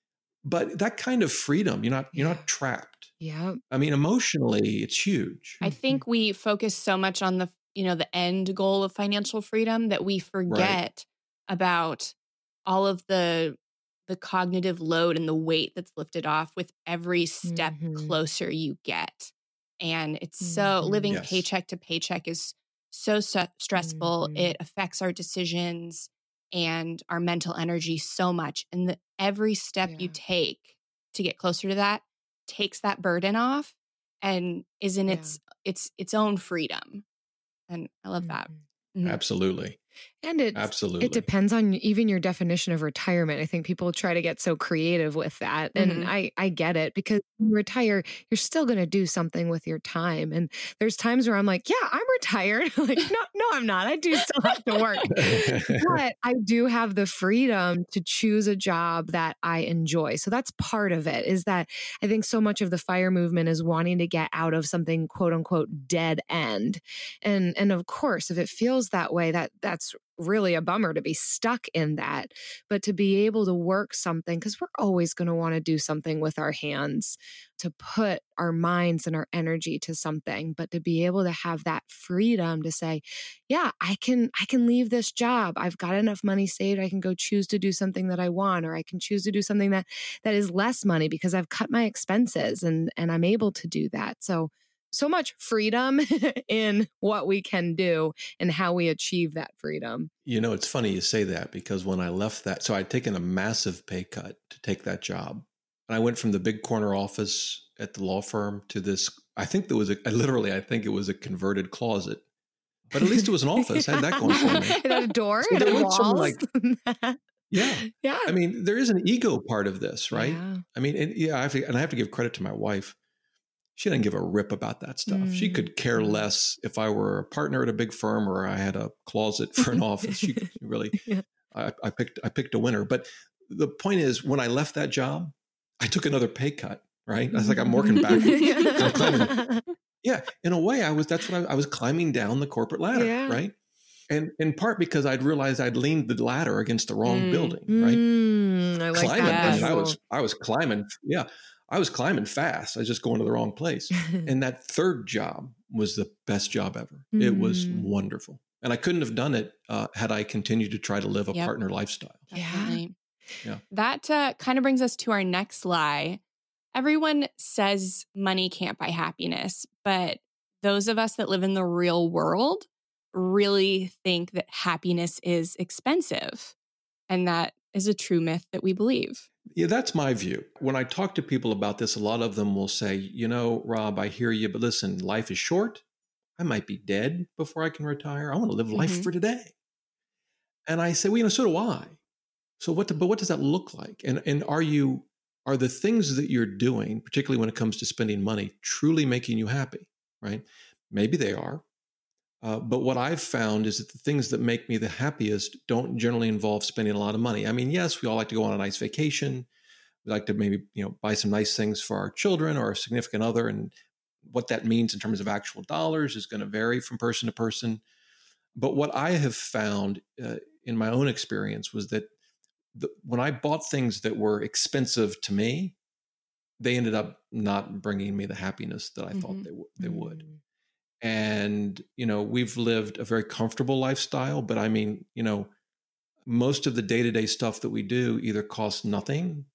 Speaker 4: But that kind of freedom, you're not, you're
Speaker 3: Yeah.
Speaker 4: not trapped.
Speaker 3: Yeah.
Speaker 4: I mean, emotionally, it's huge.
Speaker 1: I think we focus so much on the, you know, the end goal of financial freedom that we forget about all of the the cognitive load and the weight that's lifted off with every step
Speaker 3: Mhm.
Speaker 1: closer you get. And it's so
Speaker 3: Mhm.
Speaker 1: living
Speaker 4: Yes.
Speaker 1: paycheck to paycheck is so st- stressful.
Speaker 3: Mhm.
Speaker 1: It affects our decisions and our mental energy so much. And the, every step you
Speaker 3: Yeah.
Speaker 1: take to get closer to that takes that burden off and is in
Speaker 3: Yeah.
Speaker 1: its its its own freedom. And I love that.
Speaker 3: Mhm.
Speaker 1: Mhm.
Speaker 4: Absolutely.
Speaker 3: And it
Speaker 4: Absolutely.
Speaker 3: it depends on even your definition of retirement. I think people try to get so creative with that. And
Speaker 1: Mhm.
Speaker 3: I, I get it because when you retire, you're still going to do something with your time. And there's times where I'm like, yeah, I'm retired. Like, no, no, I'm not. I do still have to work. But I do have the freedom to choose a job that I enjoy. So that's part of it, is that I think so much of the FIRE movement is wanting to get out of something quote unquote dead end. And and of course, if it feels that way, that that's that's really a bummer to be stuck in that. But to be able to work something, because we're always going to want to do something with our hands, to put our minds and our energy to something, but to be able to have that freedom to say, yeah, I can, I can leave this job. I've got enough money saved. I can go choose to do something that I want, or I can choose to do something that, that is less money because I've cut my expenses and, and I'm able to do that. So, so much freedom in what we can do and how we achieve that freedom.
Speaker 4: You know, it's funny you say that, because when I left that, so I'd taken a massive pay cut to take that job. And I went from the big corner office at the law firm to this, I think there was a, literally, I think it was a converted closet, but at least it was an office. I had that going for me.
Speaker 3: It had a door,
Speaker 4: So
Speaker 3: it had
Speaker 4: there was
Speaker 3: walls.
Speaker 4: some, like, yeah.
Speaker 3: Yeah.
Speaker 4: I mean, there is an ego part of this, right?
Speaker 3: Yeah.
Speaker 4: I mean, and, yeah, I have to, and I have to give credit to my wife. She didn't give a rip about that stuff. Mm. She could care less if I were a partner at a big firm or I had a closet for an office. She, she really, yeah. I, I picked, I picked a winner. But the point is, when I left that job, I took another pay cut. Right? I was like, I'm working backwards. I'm climbing. Yeah, in a way, I was. That's what I, I was climbing down the corporate ladder. Yeah. Right. And in part because I'd realized I'd leaned the ladder against the wrong mm. building. Right.
Speaker 3: Mm, I like
Speaker 4: climbing,
Speaker 3: that.
Speaker 4: I was, I was climbing. Yeah. I was climbing fast. I was just going to the wrong place. And that third job was the best job ever. Mm. It was wonderful. And I couldn't have done it uh, had I continued to try to live a yep. partner lifestyle.
Speaker 1: Yeah.
Speaker 4: Yeah.
Speaker 1: That uh, kind of brings us to our next lie. Everyone says money can't buy happiness, but those of us that live in the real world really think that happiness is expensive. And that is a true myth that we believe.
Speaker 4: Yeah, that's my view. When I talk to people about this, a lot of them will say, you know, Rob, I hear you, but listen, life is short. I might be dead before I can retire. I want to live life mm-hmm. for today. And I say, well, you know, so do I. So what, the, but what does that look like? And, and are you, are the things that you're doing, particularly when it comes to spending money, truly making you happy, right? Maybe they are. Uh, but what I've found is that the things that make me the happiest don't generally involve spending a lot of money. I mean, yes, we all like to go on a nice vacation. We like to maybe, you know, buy some nice things for our children or a significant other. And what that means in terms of actual dollars is going to vary from person to person. But what I have found uh, in my own experience was that the, when I bought things that were expensive to me, they ended up not bringing me the happiness that I mm-hmm. thought they, w- they mm-hmm. would. And, you know, we've lived a very comfortable lifestyle, but I mean, you know, most of the day-to-day stuff that we do either costs nothing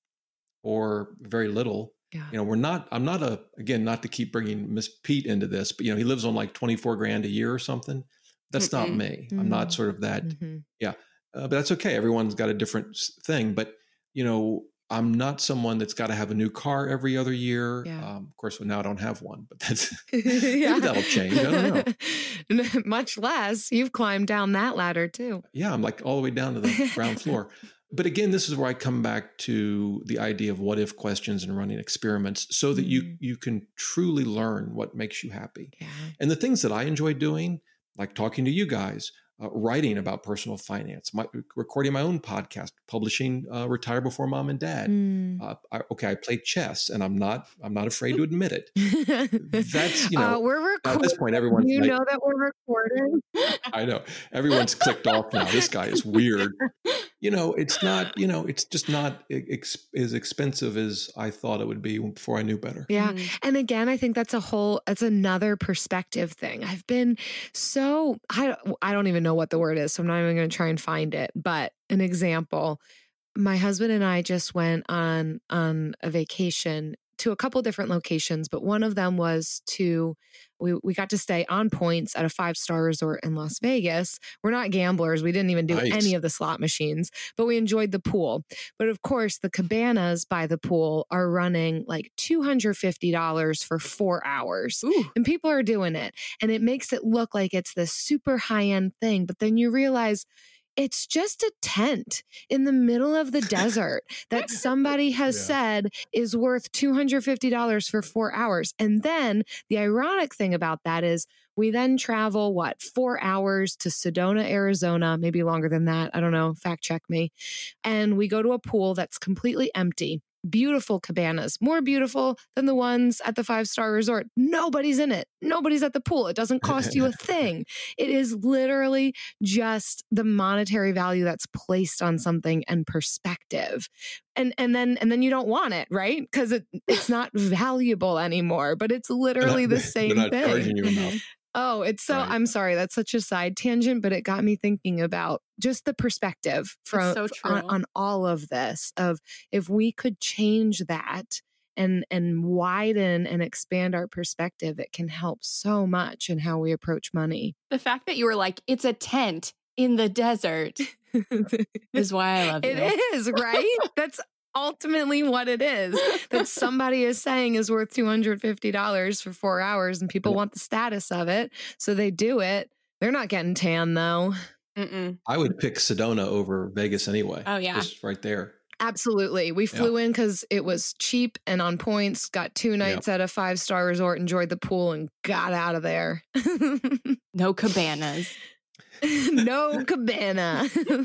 Speaker 4: or very little. Yeah. You know, we're not, I'm not a, again, not to keep bringing Miss Pete into this, but, you know, he lives on like twenty-four grand a year or something. That's mm-hmm. not me. Mm-hmm. I'm not sort of that. Mm-hmm. Yeah. Uh, but that's okay. Everyone's got a different thing. But, you know, I'm not someone that's got to have a new car every other year. Yeah. Um, of course, now I don't have one, but that's yeah. maybe that'll change. I don't
Speaker 3: know. Much less. You've climbed down that ladder too.
Speaker 4: Yeah, I'm like all the way down to the ground floor. But again, this is where I come back to the idea of what if questions and running experiments so that mm. you you can truly learn what makes you happy. Yeah. And the things that I enjoy doing, like talking to you guys, Uh, writing about personal finance, my, recording my own podcast, publishing uh, Retire Before Mom and Dad. Mm. Uh, I, okay, I play chess, and I'm not I'm not afraid to admit it. That's, you know,
Speaker 3: uh, we're recording.
Speaker 4: At this point, everyone's
Speaker 3: you
Speaker 4: like,
Speaker 3: know that we're recording.
Speaker 4: I know everyone's clicked off now. This guy is weird. You know, it's not. You know, it's just not ex- as expensive as I thought it would be before I knew better.
Speaker 3: Yeah, mm. and again, I think that's a whole. It's another perspective thing. I've been so I I don't even know what the word is, so I'm not even going to try and find it. But an example, my husband and I just went on on a vacation to a couple different locations, but one of them was to we we got to stay on points at a five-star resort in Las Vegas. We're not gamblers. We didn't even do nice. any of the slot machines, but we enjoyed the pool. But of course, the cabanas by the pool are running like two hundred fifty dollars for four hours. Ooh. And people are doing it. And it makes it look like it's this super high-end thing. But then you realize it's just a tent in the middle of the desert that somebody has yeah. said is worth two hundred fifty dollars for four hours. And then the ironic thing about that is we then travel, what, four hours to Sedona, Arizona, maybe longer than that. I don't know. Fact check me. And we go to a pool that's completely empty. beautiful cabanas, more beautiful than the ones at the five-star resort. Nobody's in it. Nobody's at the pool. It doesn't cost you a thing. It is literally just the monetary value that's placed on something and perspective. And and then and then you don't want it, right? Because it, it's not valuable anymore, but it's literally
Speaker 4: not,
Speaker 3: the same
Speaker 4: they're not
Speaker 3: thing.
Speaker 4: charging you enough.
Speaker 3: Oh, it's so,
Speaker 4: Right.
Speaker 3: I'm sorry, that's such a side tangent, but it got me thinking about just the perspective from
Speaker 1: so
Speaker 3: on,
Speaker 1: true.
Speaker 3: on all of this, of if we could change that and and widen and expand our perspective, it can help so much in how we approach money.
Speaker 1: The fact that you were like, it's a tent in the desert is why I love you.
Speaker 3: It is, right? That's ultimately what it is, that somebody is saying is worth two hundred fifty dollars for four hours and people want the status of it. So they do it. They're not getting tan though.
Speaker 1: Mm-mm.
Speaker 4: I would pick Sedona over Vegas anyway.
Speaker 1: Oh, yeah.
Speaker 4: Just right there.
Speaker 3: Absolutely. We flew in because it was cheap and on points, got two nights at a five-star resort, enjoyed the pool, and got out of there.
Speaker 1: No cabanas.
Speaker 3: No cabana.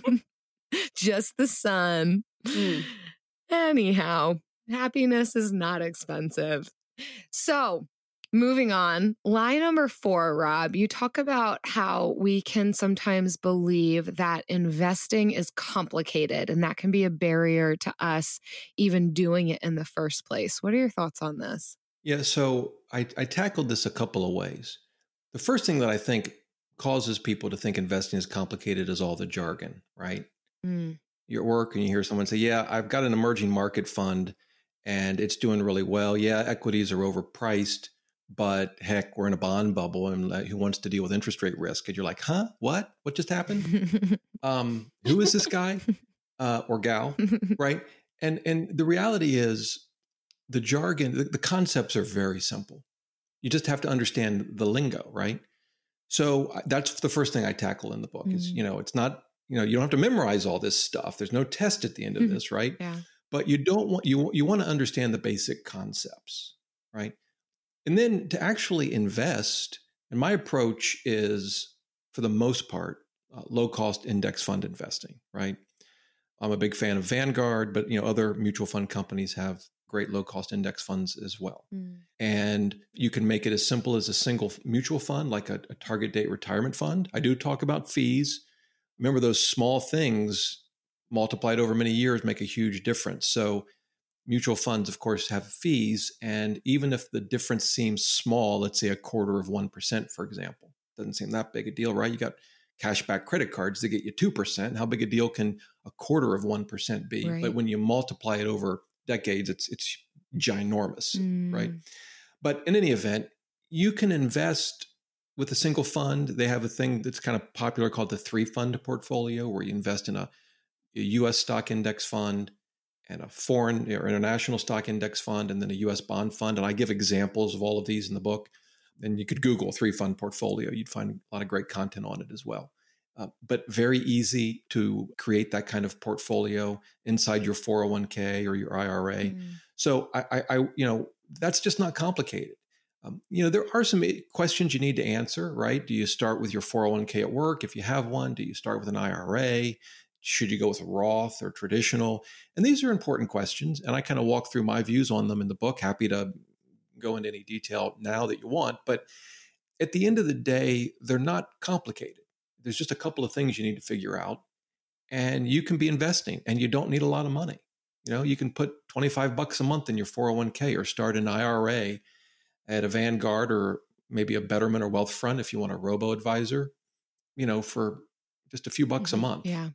Speaker 3: Just the sun.
Speaker 1: Mm.
Speaker 3: Anyhow, happiness is not expensive. So, moving on, lie number four, Rob, you talk about how we can sometimes believe that investing is complicated and that can be a barrier to us even doing it in the first place. What are your thoughts on this?
Speaker 4: Yeah, so I, I tackled this a couple of ways. The first thing that I think causes people to think investing is complicated is all the jargon, right?
Speaker 3: Mm.
Speaker 4: You're at work and you hear someone say, yeah, I've got an emerging market fund and it's doing really well. Yeah, equities are overpriced, but heck, we're in a bond bubble and who wants to deal with interest rate risk? And you're like, huh? What? What just happened? um, who is this guy uh, or gal, right? And and the reality is the jargon, the, the concepts are very simple. You just have to understand the lingo, right? So that's the first thing I tackle in the book is, you know, it's not, you know, you don't have to memorize all this stuff. There's no test at the end of this, right?
Speaker 3: Yeah.
Speaker 4: But you don't want, you, you want to understand the basic concepts, right? And then to actually invest, and my approach is, for the most part, uh, low-cost index fund investing, right? I'm a big fan of Vanguard, but, you know, other mutual fund companies have great low-cost index funds as well. Mm. And you can make it as simple as a single mutual fund, like a, a target date retirement fund. I do talk about fees. Remember, those small things multiplied over many years make a huge difference. So mutual funds, of course, have fees. And even if the difference seems small, let's say a quarter of one percent, for example, doesn't seem that big a deal, right? You got cashback credit cards that get you two percent. How big a deal can a quarter of one percent be? Right. But when you multiply it over decades, it's it's ginormous, mm. right? But in any event, you can invest with a single fund. They have a thing that's kind of popular called the three fund portfolio, where you invest in a, a U S stock index fund and a foreign or international stock index fund, and then a U S bond fund. And I give examples of all of these in the book. And you could Google three fund portfolio. You'd find a lot of great content on it as well. Uh, but very easy to create that kind of portfolio inside your four oh one k or your I R A. Mm. So I, I, I, you know, that's just not complicated. Um, you know, there are some questions you need to answer, right? Do you start with your four oh one k at work if you have one? Do you start with an I R A? Should you go with a Roth or traditional? And these are important questions. And I kind of walk through my views on them in the book. Happy to go into any detail now that you want. But at the end of the day, they're not complicated. There's just a couple of things you need to figure out. And you can be investing and you don't need a lot of money. You know, you can put twenty-five bucks a month in your four oh one k or start an I R A at a Vanguard or maybe a Betterment or Wealthfront if you want a robo-advisor, you know, for just a few bucks
Speaker 3: mm-hmm.
Speaker 4: a month.
Speaker 3: Yeah.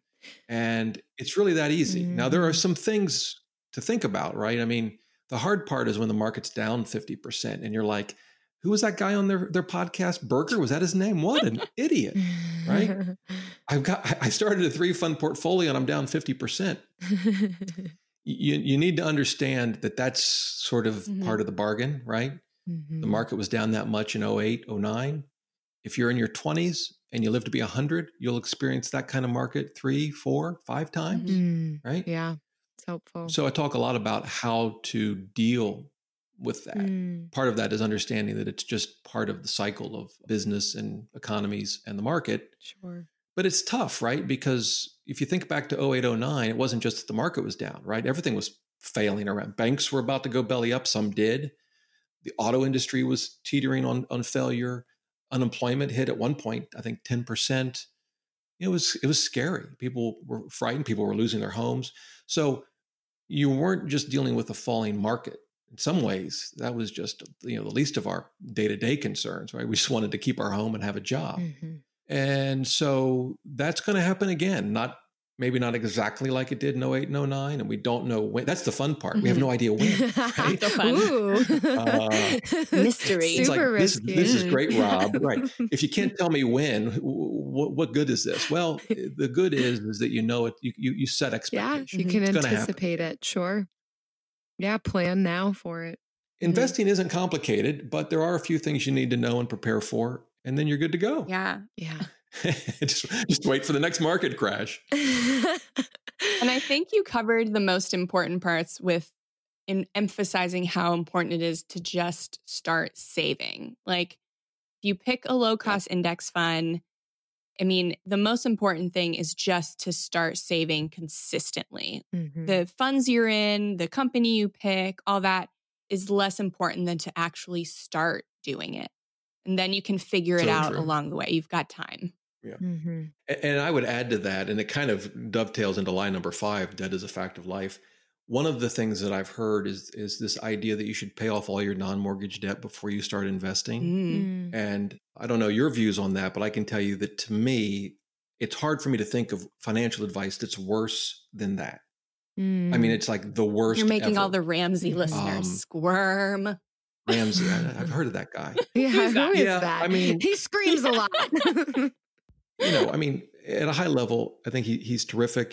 Speaker 4: And it's really that easy.
Speaker 3: Mm-hmm.
Speaker 4: Now, there are some things to think about, right? I mean, the hard part is when the market's down fifty percent and you're like, who was that guy on their, their podcast? Berger? Was that his name? What an idiot, right? I've got, I started a three fund portfolio and I'm down fifty percent. you, you need to understand that that's sort of mm-hmm. part of the bargain, right? Mm-hmm. The market was down that much in oh eight, oh nine. If you're in your twenties and you live to be one hundred, you'll experience that kind of market three, four, five times, mm-hmm. right?
Speaker 3: Yeah, it's helpful.
Speaker 4: So I talk a lot about how to deal with that. Mm. Part of that is understanding that it's just part of the cycle of business and economies and the market.
Speaker 3: Sure.
Speaker 4: But it's tough, right? Because if you think back to oh eight, oh nine, it wasn't just that the market was down, right? Everything was failing around. Banks were about to go belly up. Some did. The auto industry was teetering on, on failure. Unemployment hit at one point, I think ten percent. It was, it was scary. People were frightened. People were losing their homes. So you weren't just dealing with a falling market. In some ways, that was just, you know, the least of our day-to-day concerns, right? We just wanted to keep our home and have a job.
Speaker 3: Mm-hmm.
Speaker 4: And so that's going to happen again. Not maybe not exactly like it did in oh eight and oh nine. And we don't know when. That's the fun part. We have no idea when. Right?
Speaker 1: So fun.
Speaker 4: Uh,
Speaker 1: Mystery.
Speaker 4: It's
Speaker 3: Super
Speaker 4: like, this,
Speaker 3: risky.
Speaker 4: this is great, Rob. Right. If you can't tell me when, what, what good is this? Well, the good is, is that you know it, you, you, you set
Speaker 3: Yeah,
Speaker 4: expectations.
Speaker 3: you can
Speaker 4: It's gonna happen.
Speaker 3: anticipate it. Sure. Yeah, plan now for it.
Speaker 4: Investing isn't complicated, but there are a few things you need to know and prepare for, and then you're good to go.
Speaker 1: Yeah.
Speaker 3: Yeah.
Speaker 4: just, just wait for the next market crash.
Speaker 1: And I think you covered the most important parts with in emphasizing how important it is to just start saving. Like, if you pick a low cost index fund, I mean, the most important thing is just to start saving consistently.
Speaker 3: Mhm.
Speaker 1: The funds you're in, the company you pick, all that is less important than to actually start doing it. And then you can figure it
Speaker 4: So
Speaker 1: out
Speaker 4: true.
Speaker 1: along the way. You've got time.
Speaker 3: Mhm.
Speaker 4: A- And I would add to that, and it kind of dovetails into line number five, debt is a fact of life. One of the things that I've heard is, is this idea that you should pay off all your non-mortgage debt before you start investing.
Speaker 1: Mm.
Speaker 3: Mm.
Speaker 4: And I don't know your views on that, but I can tell you that to me, it's hard for me to think of financial advice that's worse than that.
Speaker 3: Mm.
Speaker 4: I mean, it's like the worst.
Speaker 1: You're making
Speaker 4: ever.
Speaker 1: all the Ramsey listeners
Speaker 4: Um,
Speaker 1: squirm.
Speaker 4: Ramsey. I, I've heard of that guy.
Speaker 3: yeah,
Speaker 1: Who's that?
Speaker 3: who is
Speaker 4: Yeah,
Speaker 3: that?
Speaker 4: I mean-
Speaker 3: he screams a lot.
Speaker 4: You know, I mean, at a high level, I think he, he's terrific,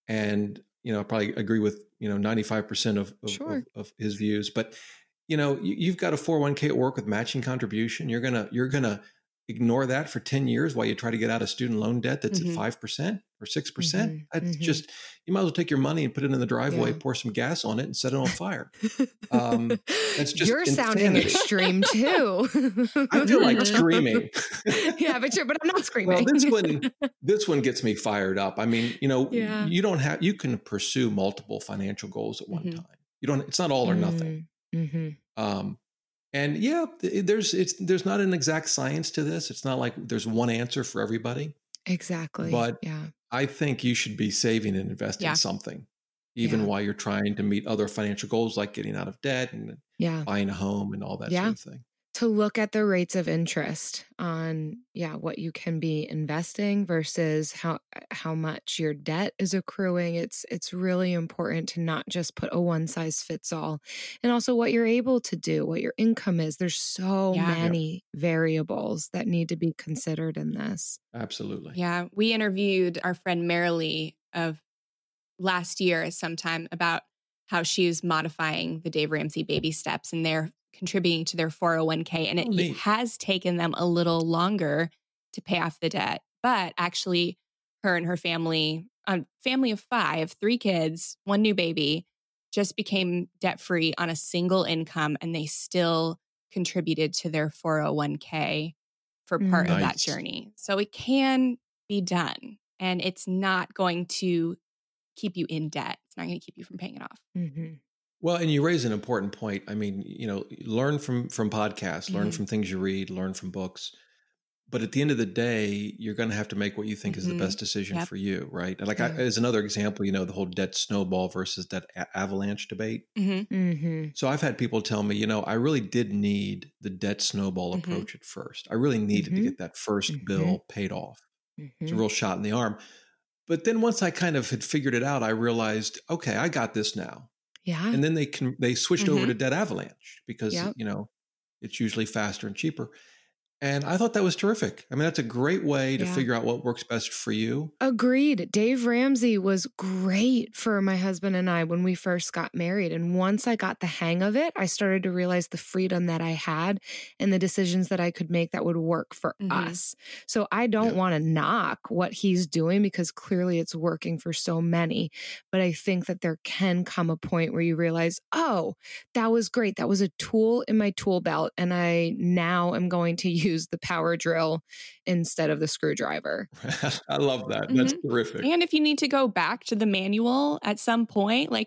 Speaker 4: and you know, I probably agree with you know ninety-five percent of of,
Speaker 3: Sure.
Speaker 4: of of his views. But you know, you, you've got a four oh one k at work with matching contribution. You're gonna you're gonna ignore that for ten years while you try to get out of student loan debt that's
Speaker 1: Mhm.
Speaker 4: at five percent or six percent.
Speaker 3: Mhm,
Speaker 4: That's
Speaker 3: mhm.
Speaker 4: just you might as well take your money and put it in the driveway,
Speaker 3: Yeah.
Speaker 4: pour some gas on it, and set it on fire. Um, That's just
Speaker 3: You're sounding
Speaker 4: insanity.
Speaker 3: extreme too.
Speaker 4: I feel like screaming.
Speaker 3: yeah, but you're, but I'm not screaming.
Speaker 4: Well, this one, this one gets me fired up. I mean, you know,
Speaker 3: Yeah.
Speaker 4: you don't have, you can pursue multiple financial goals at one
Speaker 1: Mhm.
Speaker 4: time. You don't, it's not all or nothing.
Speaker 3: Mm-hmm.
Speaker 4: Um, and yeah, th- there's, it's, there's not an exact science to this. It's not like there's one answer for everybody.
Speaker 3: Exactly.
Speaker 4: But-
Speaker 3: yeah.
Speaker 4: I think you should be saving and investing
Speaker 1: Yeah.
Speaker 4: something, even
Speaker 3: Yeah.
Speaker 4: while you're trying to meet other financial goals like getting out of debt and
Speaker 3: Yeah.
Speaker 4: buying a home and all that
Speaker 3: Yeah.
Speaker 4: sort of thing.
Speaker 3: To look at the rates of interest on yeah what you can be investing versus how how much your debt is accruing, it's it's really important to not just put a one size fits all, and also what you're able to do, what your income is. There's so
Speaker 1: Yeah.
Speaker 3: many variables that need to be considered in this.
Speaker 4: Absolutely.
Speaker 1: Yeah, we interviewed our friend Marilee of last year sometime about how she's modifying the Dave Ramsey baby steps, and they're contributing to their four oh one k, and it
Speaker 4: Oh, neat.
Speaker 1: has taken them a little longer to pay off the debt. But actually, her and her family, a family of five, three kids, one new baby, just became debt free on a single income, and they still contributed to their four oh one k for part of that
Speaker 4: Nice.
Speaker 1: journey. So it can be done, and it's not going to keep you in debt. It's not going to keep you from paying it off.
Speaker 3: Mm-hmm.
Speaker 4: Well, and you raise an important point. I mean, you know, learn from from podcasts, learn
Speaker 1: Mhm.
Speaker 4: from things you read, learn from books. But at the end of the day, you're going to have to make what you think is the
Speaker 1: Mhm.
Speaker 4: best decision
Speaker 1: Yep.
Speaker 4: for you, right? And like I,
Speaker 3: Yeah.
Speaker 4: as another example, you know, the whole debt snowball versus debt a- avalanche debate.
Speaker 1: Mm-hmm.
Speaker 3: Mm-hmm.
Speaker 4: So I've had people tell me, you know, I really did need the debt snowball
Speaker 1: Mhm.
Speaker 4: approach at first. I really needed to
Speaker 3: Mhm.
Speaker 4: get that 1st
Speaker 3: Mhm.
Speaker 4: bill paid off. It's a
Speaker 3: Mm-hmm.
Speaker 4: real shot in the arm. But then once I kind of had figured it out, I realized, okay, I got this now.
Speaker 3: Yeah.
Speaker 4: And then they can they switched over
Speaker 1: Mhm.
Speaker 4: to debt avalanche because
Speaker 3: Yep.
Speaker 4: you know it's usually faster and cheaper. And I thought that was terrific. I mean, that's a great way to
Speaker 3: Yeah.
Speaker 4: figure out what works best for you.
Speaker 3: Agreed. Dave Ramsey was great for my husband and I when we first got married. And once I got the hang of it, I started to realize the freedom that I had and the decisions that I could make that would work for
Speaker 1: Mhm.
Speaker 3: us. So I don't
Speaker 4: Yeah.
Speaker 3: want to knock what he's doing because clearly it's working for so many. But I think that there can come a point where you realize, oh, that was great. That was a tool in my tool belt. And I now am going to use the power drill instead of the screwdriver.
Speaker 4: I love that. That's terrific.
Speaker 1: And if you need to go back to the manual at some point, like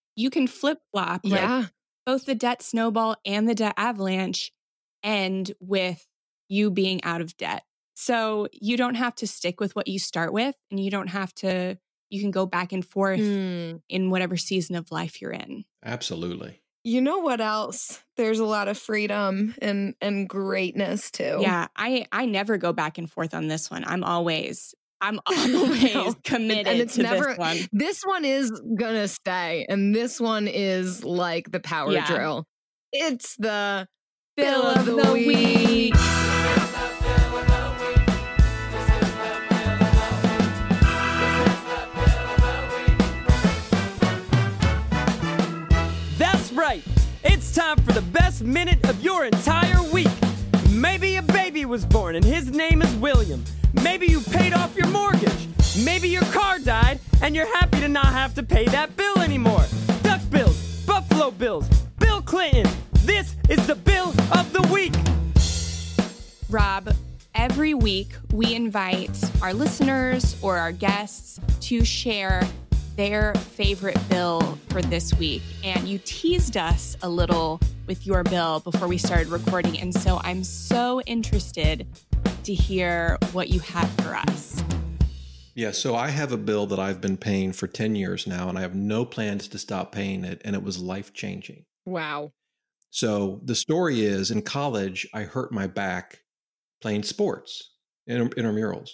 Speaker 1: you can flip flop.
Speaker 3: Yeah.
Speaker 1: Like both the debt snowball and the debt avalanche end with you being out of debt. So you don't have to stick with what you start with, and you don't have to, you can go back and forth
Speaker 3: Mm.
Speaker 1: in whatever season of life you're in.
Speaker 4: Absolutely.
Speaker 3: You know what else? There's a lot of freedom and and greatness too.
Speaker 1: Yeah, I I never go back and forth on this one. I'm always I'm always
Speaker 3: No.
Speaker 1: committed
Speaker 3: And it's
Speaker 1: to
Speaker 3: never
Speaker 1: this one.
Speaker 3: this one is gonna stay, and this one is like the power
Speaker 1: Yeah.
Speaker 3: drill. It's the
Speaker 1: Bill of the week.
Speaker 2: That's right. It's time for the best minute of your entire week. Maybe a baby was born and his name is William. Maybe you paid off your mortgage. Maybe your car died and you're happy to not have to pay that bill anymore. Duck bills, Buffalo Bills, Bill Clinton. This is the Bill of the Week.
Speaker 1: Rob, every week we invite our listeners or our guests to share their favorite bill for this week. And you teased us a little with your bill before we started recording. And so I'm so interested to hear what you have for us.
Speaker 4: Yeah, so I have a bill that I've been paying for ten years now, and I have no plans to stop paying it, and it was life-changing.
Speaker 3: Wow.
Speaker 4: So the story is, in college, I hurt my back playing sports, inter- intramurals,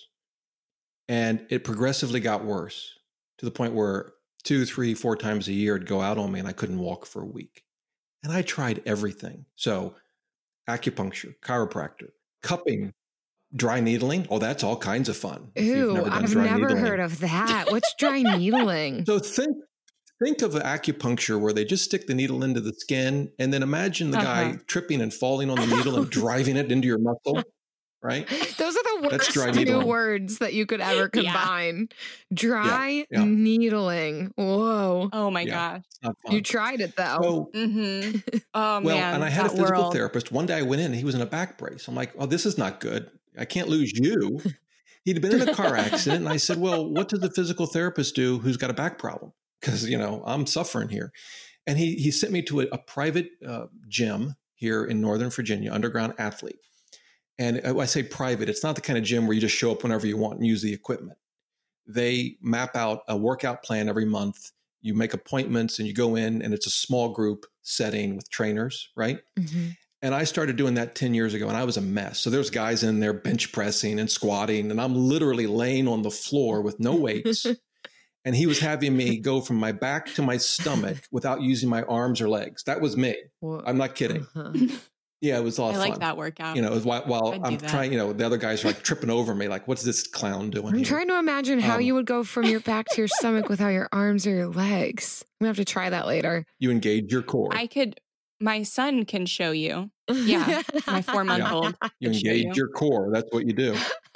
Speaker 4: and it progressively got worse to the point where two, three, four times a year it'd go out on me, and I couldn't walk for a week. And I tried everything. So acupuncture, chiropractor, cupping, dry needling. Oh, that's all kinds of fun. if you've
Speaker 3: Ew,
Speaker 4: never done
Speaker 3: I've
Speaker 4: dry
Speaker 3: never
Speaker 4: needling.
Speaker 3: heard of that. What's dry needling?
Speaker 4: So think think of acupuncture where they just stick the needle into the skin, and then imagine the
Speaker 1: Uh-huh.
Speaker 4: guy tripping and falling on the needle and driving it into your muscle, right?
Speaker 3: Those are the
Speaker 4: That's
Speaker 3: worst
Speaker 4: dry
Speaker 3: two
Speaker 4: needling.
Speaker 3: words that you could ever
Speaker 1: Yeah.
Speaker 3: combine. Dry
Speaker 4: yeah.
Speaker 3: needling. Whoa.
Speaker 1: Oh my
Speaker 4: Yeah.
Speaker 1: gosh.
Speaker 4: It's not fun.
Speaker 3: You tried it though.
Speaker 4: So,
Speaker 1: Mm-hmm. Oh
Speaker 4: well,
Speaker 1: man.
Speaker 4: and I had a
Speaker 1: that
Speaker 4: physical
Speaker 1: world.
Speaker 4: therapist. One day I went in and he was in a back brace. I'm like, oh, this is not good. I can't lose you. He'd been in a car accident. And I said, well, what does a physical therapist do who's got a back problem? Because, you know, I'm suffering here. And he he sent me to a, a private uh, gym here in Northern Virginia, Underground Athlete. And I say private, it's not the kind of gym where you just show up whenever you want and use the equipment. They map out a workout plan every month. You make appointments and you go in, and it's a small group setting with trainers, right?
Speaker 3: Mhm.
Speaker 4: And I started doing that ten years ago, and I was a mess. So there's guys in there bench pressing and squatting, and I'm literally laying on the floor with no weights. And he was having me go from my back to my stomach without using my arms or legs. That was me.
Speaker 3: Wha-
Speaker 4: I'm not kidding.
Speaker 3: Uh-huh.
Speaker 4: Yeah, it was a lot
Speaker 1: I
Speaker 4: of
Speaker 1: like
Speaker 4: fun.
Speaker 1: that workout.
Speaker 4: You know, it was while, while
Speaker 1: I'd do
Speaker 4: I'm
Speaker 1: that.
Speaker 4: trying, you know, the other guys are like tripping over me, like, what's this clown doing
Speaker 3: I'm
Speaker 4: here?
Speaker 3: trying to imagine how
Speaker 4: Um,
Speaker 3: you would go from your back to your stomach without your arms or your legs. I'm gonna have to try that later.
Speaker 4: You engage your core.
Speaker 1: I could, my son can show you. Yeah, my four month
Speaker 4: Yeah.
Speaker 1: old.
Speaker 4: you
Speaker 1: could show
Speaker 4: engage
Speaker 1: you.
Speaker 4: your core. That's what you do.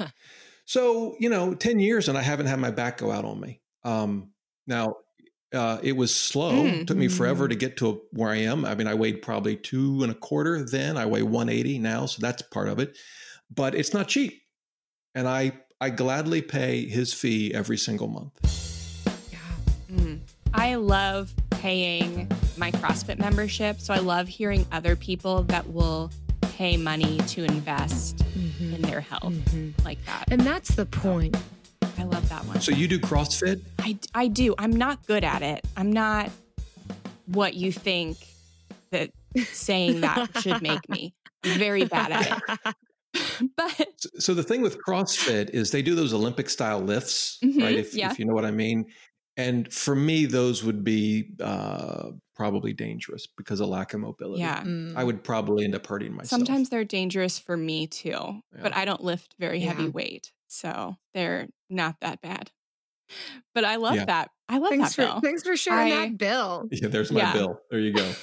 Speaker 4: So, you know, ten years and I haven't had my back go out on me. Um, now, uh, it was slow.
Speaker 1: Mm.
Speaker 4: It took me forever to get to where I am. I mean, I weighed probably two and a quarter then. I weigh one eighty now. So that's part of it. But it's not cheap. And I, I gladly pay his fee every single month.
Speaker 3: Yeah.
Speaker 1: Mm. I love paying my CrossFit membership. So I love hearing other people that will pay money to invest
Speaker 3: Mhm.
Speaker 1: in their health
Speaker 3: Mhm.
Speaker 1: like that.
Speaker 3: And that's the point.
Speaker 1: I love that one.
Speaker 4: So you do CrossFit?
Speaker 1: I, I do. I'm not good at it. I'm not what you think that saying that should make me. Very bad at it. But
Speaker 4: So, so the thing with CrossFit is they do those Olympic style lifts,
Speaker 1: Mhm,
Speaker 4: right? If,
Speaker 1: yeah.
Speaker 4: if you know what I mean. And for me, those would be uh, probably dangerous because of lack of mobility.
Speaker 1: yeah,
Speaker 3: Mm.
Speaker 4: I would probably end up hurting myself.
Speaker 1: sometimes they're dangerous for me too. But
Speaker 4: Yeah.
Speaker 1: I don't lift very heavy
Speaker 3: Yeah.
Speaker 1: weight. So they're not that bad. But I love
Speaker 4: Yeah.
Speaker 1: that. I love
Speaker 3: Thanks
Speaker 1: that
Speaker 3: for
Speaker 1: bill.
Speaker 3: thanks for sharing
Speaker 1: I-
Speaker 3: that bill.
Speaker 4: Yeah, there's my
Speaker 1: Yeah.
Speaker 4: bill. There you go.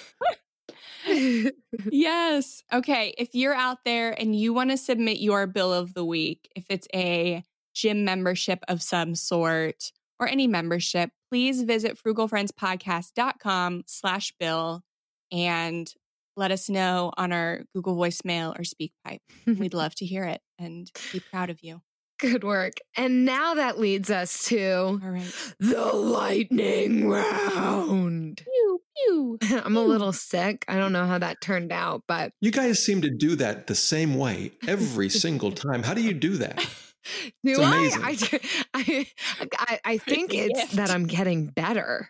Speaker 1: Yes. Okay. If you're out there and you want to submit your bill of the week, if it's a gym membership of some sort or any membership, please visit frugalfriendspodcast.com slash bill and let us know on our Google voicemail or SpeakPipe. We'd love to hear it and be proud of you.
Speaker 3: Good work. And now that leads us to
Speaker 1: All right.
Speaker 3: the lightning round.
Speaker 1: Pew, pew.
Speaker 3: I'm a little sick. I don't know how that turned out, but
Speaker 4: You guys seem to do that the same way every single time. How do you do that?
Speaker 3: do
Speaker 4: It's
Speaker 3: I?
Speaker 4: amazing.
Speaker 3: I, I, I, I think
Speaker 1: It's a
Speaker 3: it's
Speaker 1: gift.
Speaker 3: that I'm getting better.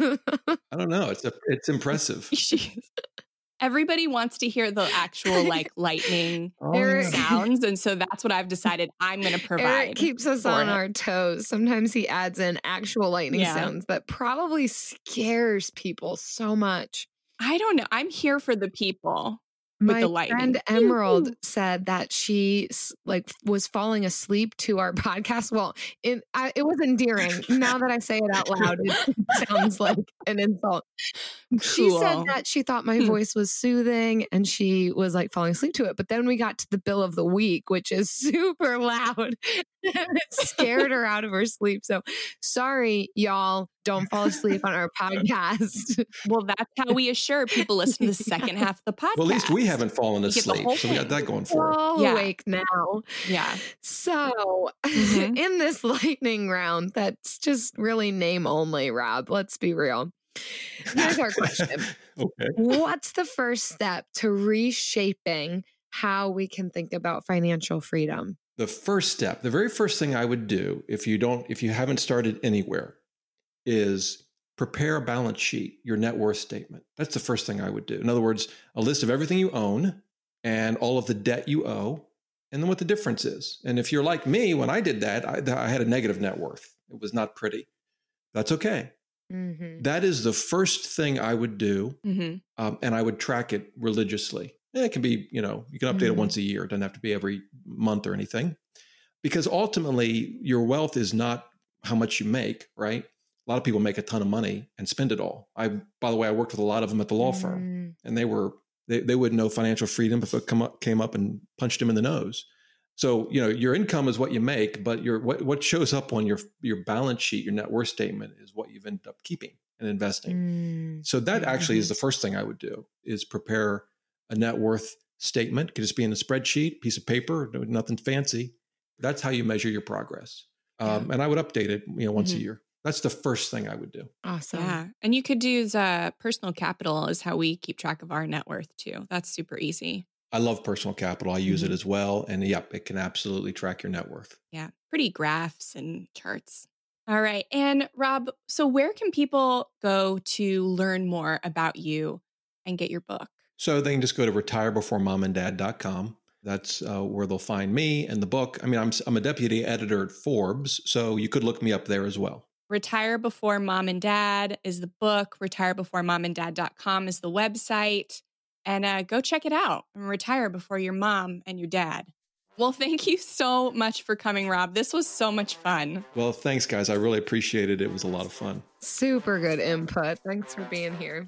Speaker 4: I don't know. It's a, it's impressive.
Speaker 1: Everybody wants to hear the actual like lightning
Speaker 4: Oh,
Speaker 3: Eric-
Speaker 4: yeah.
Speaker 1: sounds. And so that's what I've decided I'm going to provide.
Speaker 3: Eric keeps us
Speaker 1: for
Speaker 3: on
Speaker 1: it.
Speaker 3: our toes. Sometimes he adds in actual lightning
Speaker 1: Yeah.
Speaker 3: sounds that probably scares people so much.
Speaker 1: I don't know. I'm here for the people with
Speaker 3: My
Speaker 1: the lightning.
Speaker 3: friend
Speaker 1: Pew,
Speaker 3: Emerald
Speaker 1: pew.
Speaker 3: said that she s- like was falling asleep to our podcast. Well, it, I, it was endearing. Now that I say it out loud, it, it sounds like an insult. She said
Speaker 1: Cool.
Speaker 3: that she thought my
Speaker 1: Hmm.
Speaker 3: voice was soothing and she was like falling asleep to it. But then we got to the bill of the week, which is super loud. It scared her out of her sleep. So sorry, y'all. Don't fall asleep on our podcast.
Speaker 1: Well, that's how we assure people listen to the second half of the podcast.
Speaker 4: Well, at least we haven't fallen
Speaker 1: You get the
Speaker 4: asleep.
Speaker 1: whole
Speaker 4: So we got
Speaker 1: thing.
Speaker 4: that going for
Speaker 3: We're
Speaker 4: us.
Speaker 3: all
Speaker 1: Yeah.
Speaker 3: awake now.
Speaker 1: Yeah.
Speaker 3: So,
Speaker 1: Mhm.
Speaker 3: in this lightning round, that's just really name only, Rob. Let's be real. Here's our question.
Speaker 4: Okay.
Speaker 3: What's the first step to reshaping how we can think about financial freedom?
Speaker 4: The first step, the very first thing I would do if you don't, if you haven't started anywhere, is prepare a balance sheet, your net worth statement. That's the first thing I would do. In other words, a list of everything you own and all of the debt you owe, and then what the difference is. And if you're like me, when I did that, I, I had a negative net worth. It was not pretty. That's okay.
Speaker 3: Mm-hmm.
Speaker 4: That is the first thing I would do,
Speaker 1: hmm
Speaker 4: um, and I would track it religiously. And it can be, you know, you can update
Speaker 3: Mhm.
Speaker 4: it once a year. It doesn't have to be every month or anything, because ultimately your wealth is not how much you make, right? A lot of people make a ton of money and spend it all. I, by the way, I worked with a lot of them at the law firm,
Speaker 3: Mm.
Speaker 4: and they were they, they wouldn't know financial freedom if it come up, came up and punched them in the nose. So, you know, your income is what you make, but your what, what shows up on your your balance sheet, your net worth statement, is what you've ended up keeping and investing.
Speaker 3: Mm.
Speaker 4: So that actually
Speaker 3: Mhm.
Speaker 4: is the first thing I would do, is prepare a net worth statement. It could just be in a spreadsheet, piece of paper, no- nothing fancy. That's how you measure your progress. Um, And I would update it, you know, once
Speaker 1: Mhm.
Speaker 4: a year. That's the first thing I would do.
Speaker 3: Awesome.
Speaker 1: Yeah. And you could use uh, personal capital is how we keep track of our net worth too. That's super easy.
Speaker 4: I love personal capital. I use
Speaker 1: Mhm.
Speaker 4: it as well. And yep, it can absolutely track your net worth.
Speaker 1: Yeah. Pretty graphs and charts. All right. And Rob, so where can people go to learn more about you and get your book?
Speaker 4: So they can just go to retire before mom and dad dot com. That's uh, where they'll find me and the book. I mean, I'm, I'm a deputy editor at Forbes, so you could look me up there as well.
Speaker 1: Retire Before Mom and Dad is the book. retire before mom and dad dot com is the website. And uh, go check it out and retire before your mom and your dad. Well, thank you so much for coming, Rob. This was so much fun.
Speaker 4: Well, thanks, guys. I really appreciate it. It was a lot of fun.
Speaker 3: Super good input. Thanks for being here.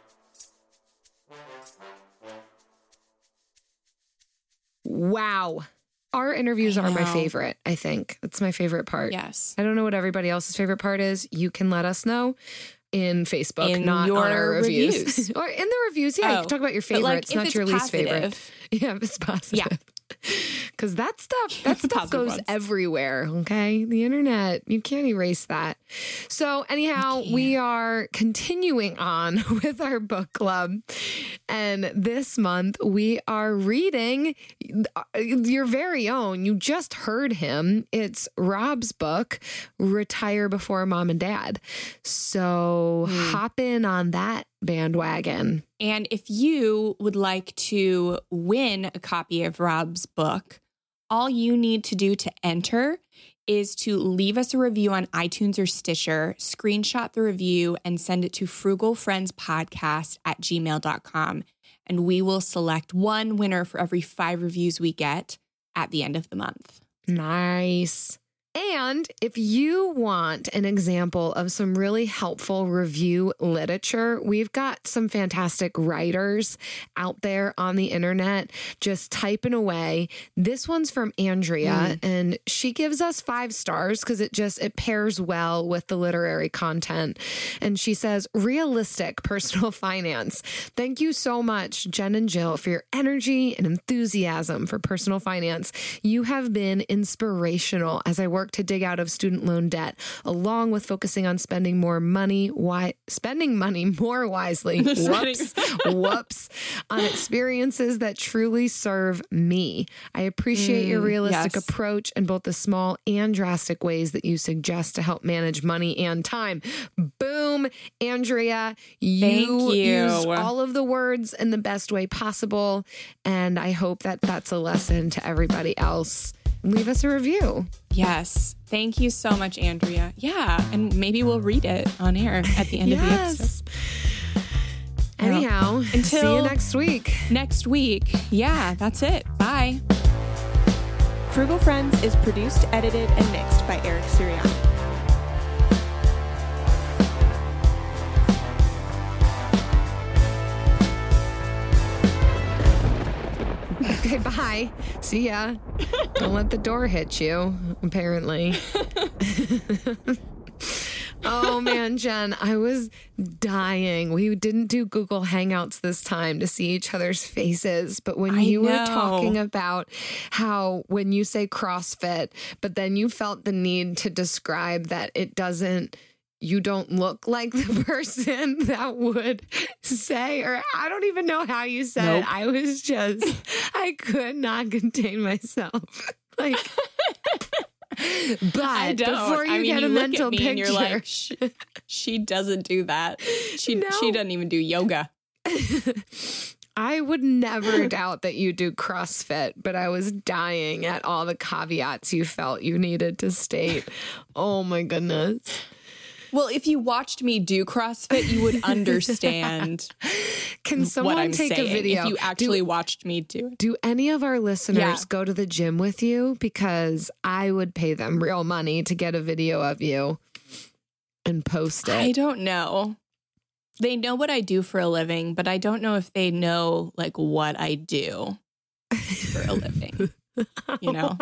Speaker 3: Wow. Our interviews
Speaker 1: I
Speaker 3: are my
Speaker 1: know.
Speaker 3: favorite, I think. That's my favorite part.
Speaker 1: Yes.
Speaker 3: I don't know what everybody else's favorite part is. You can let us know in Facebook,
Speaker 1: In
Speaker 3: not
Speaker 1: your
Speaker 3: on our reviews.
Speaker 1: reviews.
Speaker 3: Or in the reviews. Yeah, you
Speaker 1: Oh,
Speaker 3: can talk about your
Speaker 1: But like,
Speaker 3: favorites,
Speaker 1: if
Speaker 3: not
Speaker 1: it's
Speaker 3: your least favorite.
Speaker 1: positive,
Speaker 3: Yeah, if it's positive. Because that stuff, that
Speaker 1: The
Speaker 3: stuff
Speaker 1: positive
Speaker 3: goes
Speaker 1: ones.
Speaker 3: everywhere. Okay. The internet, you can't erase that. So, anyhow,
Speaker 1: You
Speaker 3: we
Speaker 1: can't.
Speaker 3: are continuing on with our book club. And this month we are reading your very own. You just heard him. It's Rob's book, Retire Before Mom and Dad. So,
Speaker 1: Hmm.
Speaker 3: hop in on that bandwagon.
Speaker 1: And if you would like to win a copy of Rob's book, all you need to do to enter is to leave us a review on iTunes or Stitcher, screenshot the review, and send it to frugalfriendspodcast at gmail dot com. And we will select one winner for every five reviews we get at the end of the month.
Speaker 3: Nice. And if you want an example of some really helpful review literature, we've got some fantastic writers out there on the internet just typing away. This one's from Andrea, mm. and she gives us five stars because it just, it pairs well with the literary content. And she says, realistic personal finance. Thank you so much, Jen and Jill, for your energy and enthusiasm for personal finance. You have been inspirational as I work to dig out of student loan debt, along with focusing on spending more money, why spending money more wisely. Whoops, whoops, on experiences that truly serve me. I appreciate mm, your realistic yes. approach in both the small and drastic ways that you suggest to help manage money and time. Boom, Andrea, you,
Speaker 1: Thank you.
Speaker 3: used all of the words in the best way possible, and I hope that that's a lesson to everybody else. Leave us a review.
Speaker 1: Yes. Thank you so much, Andrea. Yeah. And maybe we'll read it on air at the end yes. of the episode.
Speaker 3: Anyhow,
Speaker 1: Until
Speaker 3: see you next week.
Speaker 1: Next week. Yeah, that's it. Bye. Frugal Friends is produced, edited, and mixed by Eric Sirianni.
Speaker 3: Okay, bye. See ya. Don't let the door hit you, apparently. Oh, man, Jen, I was dying. We didn't do Google Hangouts this time to see each other's faces. But when
Speaker 1: I
Speaker 3: you
Speaker 1: know.
Speaker 3: were talking about how when you say CrossFit, but then you felt the need to describe that it doesn't, you don't look like the person that would say, or I don't even know how you said nope. it. I was just, I could not contain myself. Like, but before you
Speaker 1: I mean,
Speaker 3: get
Speaker 1: you
Speaker 3: a
Speaker 1: look
Speaker 3: mental
Speaker 1: at me
Speaker 3: picture,
Speaker 1: and you're like, she, she doesn't do that. She
Speaker 3: No.
Speaker 1: she doesn't even do yoga.
Speaker 3: I would never doubt that you do CrossFit, but I was dying at all the caveats you felt you needed to state. Oh my goodness.
Speaker 1: Well, if you watched me do CrossFit, you would understand.
Speaker 3: Can someone
Speaker 1: what I'm
Speaker 3: take
Speaker 1: saying
Speaker 3: a video?
Speaker 1: If you actually
Speaker 3: do,
Speaker 1: watched me do it.
Speaker 3: Do any of our listeners
Speaker 1: Yeah.
Speaker 3: go to the gym with you? Because I would pay them real money to get a video of you and post it.
Speaker 1: I don't know. They know what I do for a living, but I don't know if they know like what I do for a living. You know?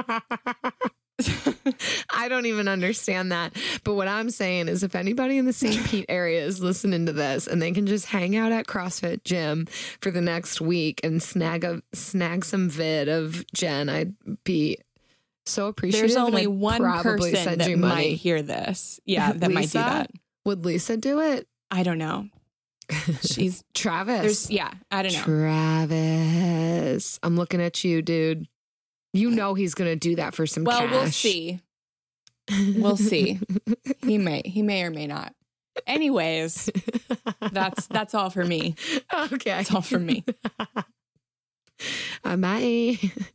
Speaker 3: I don't even understand that. But what I'm saying is if anybody in the Saint Pete area is listening to this and they can just hang out at CrossFit Gym for the next week and snag a snag some vid of Jen, I'd be so appreciative.
Speaker 1: There's only
Speaker 3: I'd
Speaker 1: one
Speaker 3: probably
Speaker 1: person
Speaker 3: send
Speaker 1: that
Speaker 3: you money.
Speaker 1: might hear this. Yeah, that might do that.
Speaker 3: Would Lisa do it?
Speaker 1: I don't know. She's
Speaker 3: Travis.
Speaker 1: There's, yeah, I don't know.
Speaker 3: Travis. I'm looking at you, dude. You know he's going to do that for some
Speaker 1: well,
Speaker 3: cash.
Speaker 1: Well, we'll see. We'll see. He may. He may or may not. Anyways, that's that's all for me.
Speaker 3: Okay.
Speaker 1: That's all for me.
Speaker 3: Uh, bye.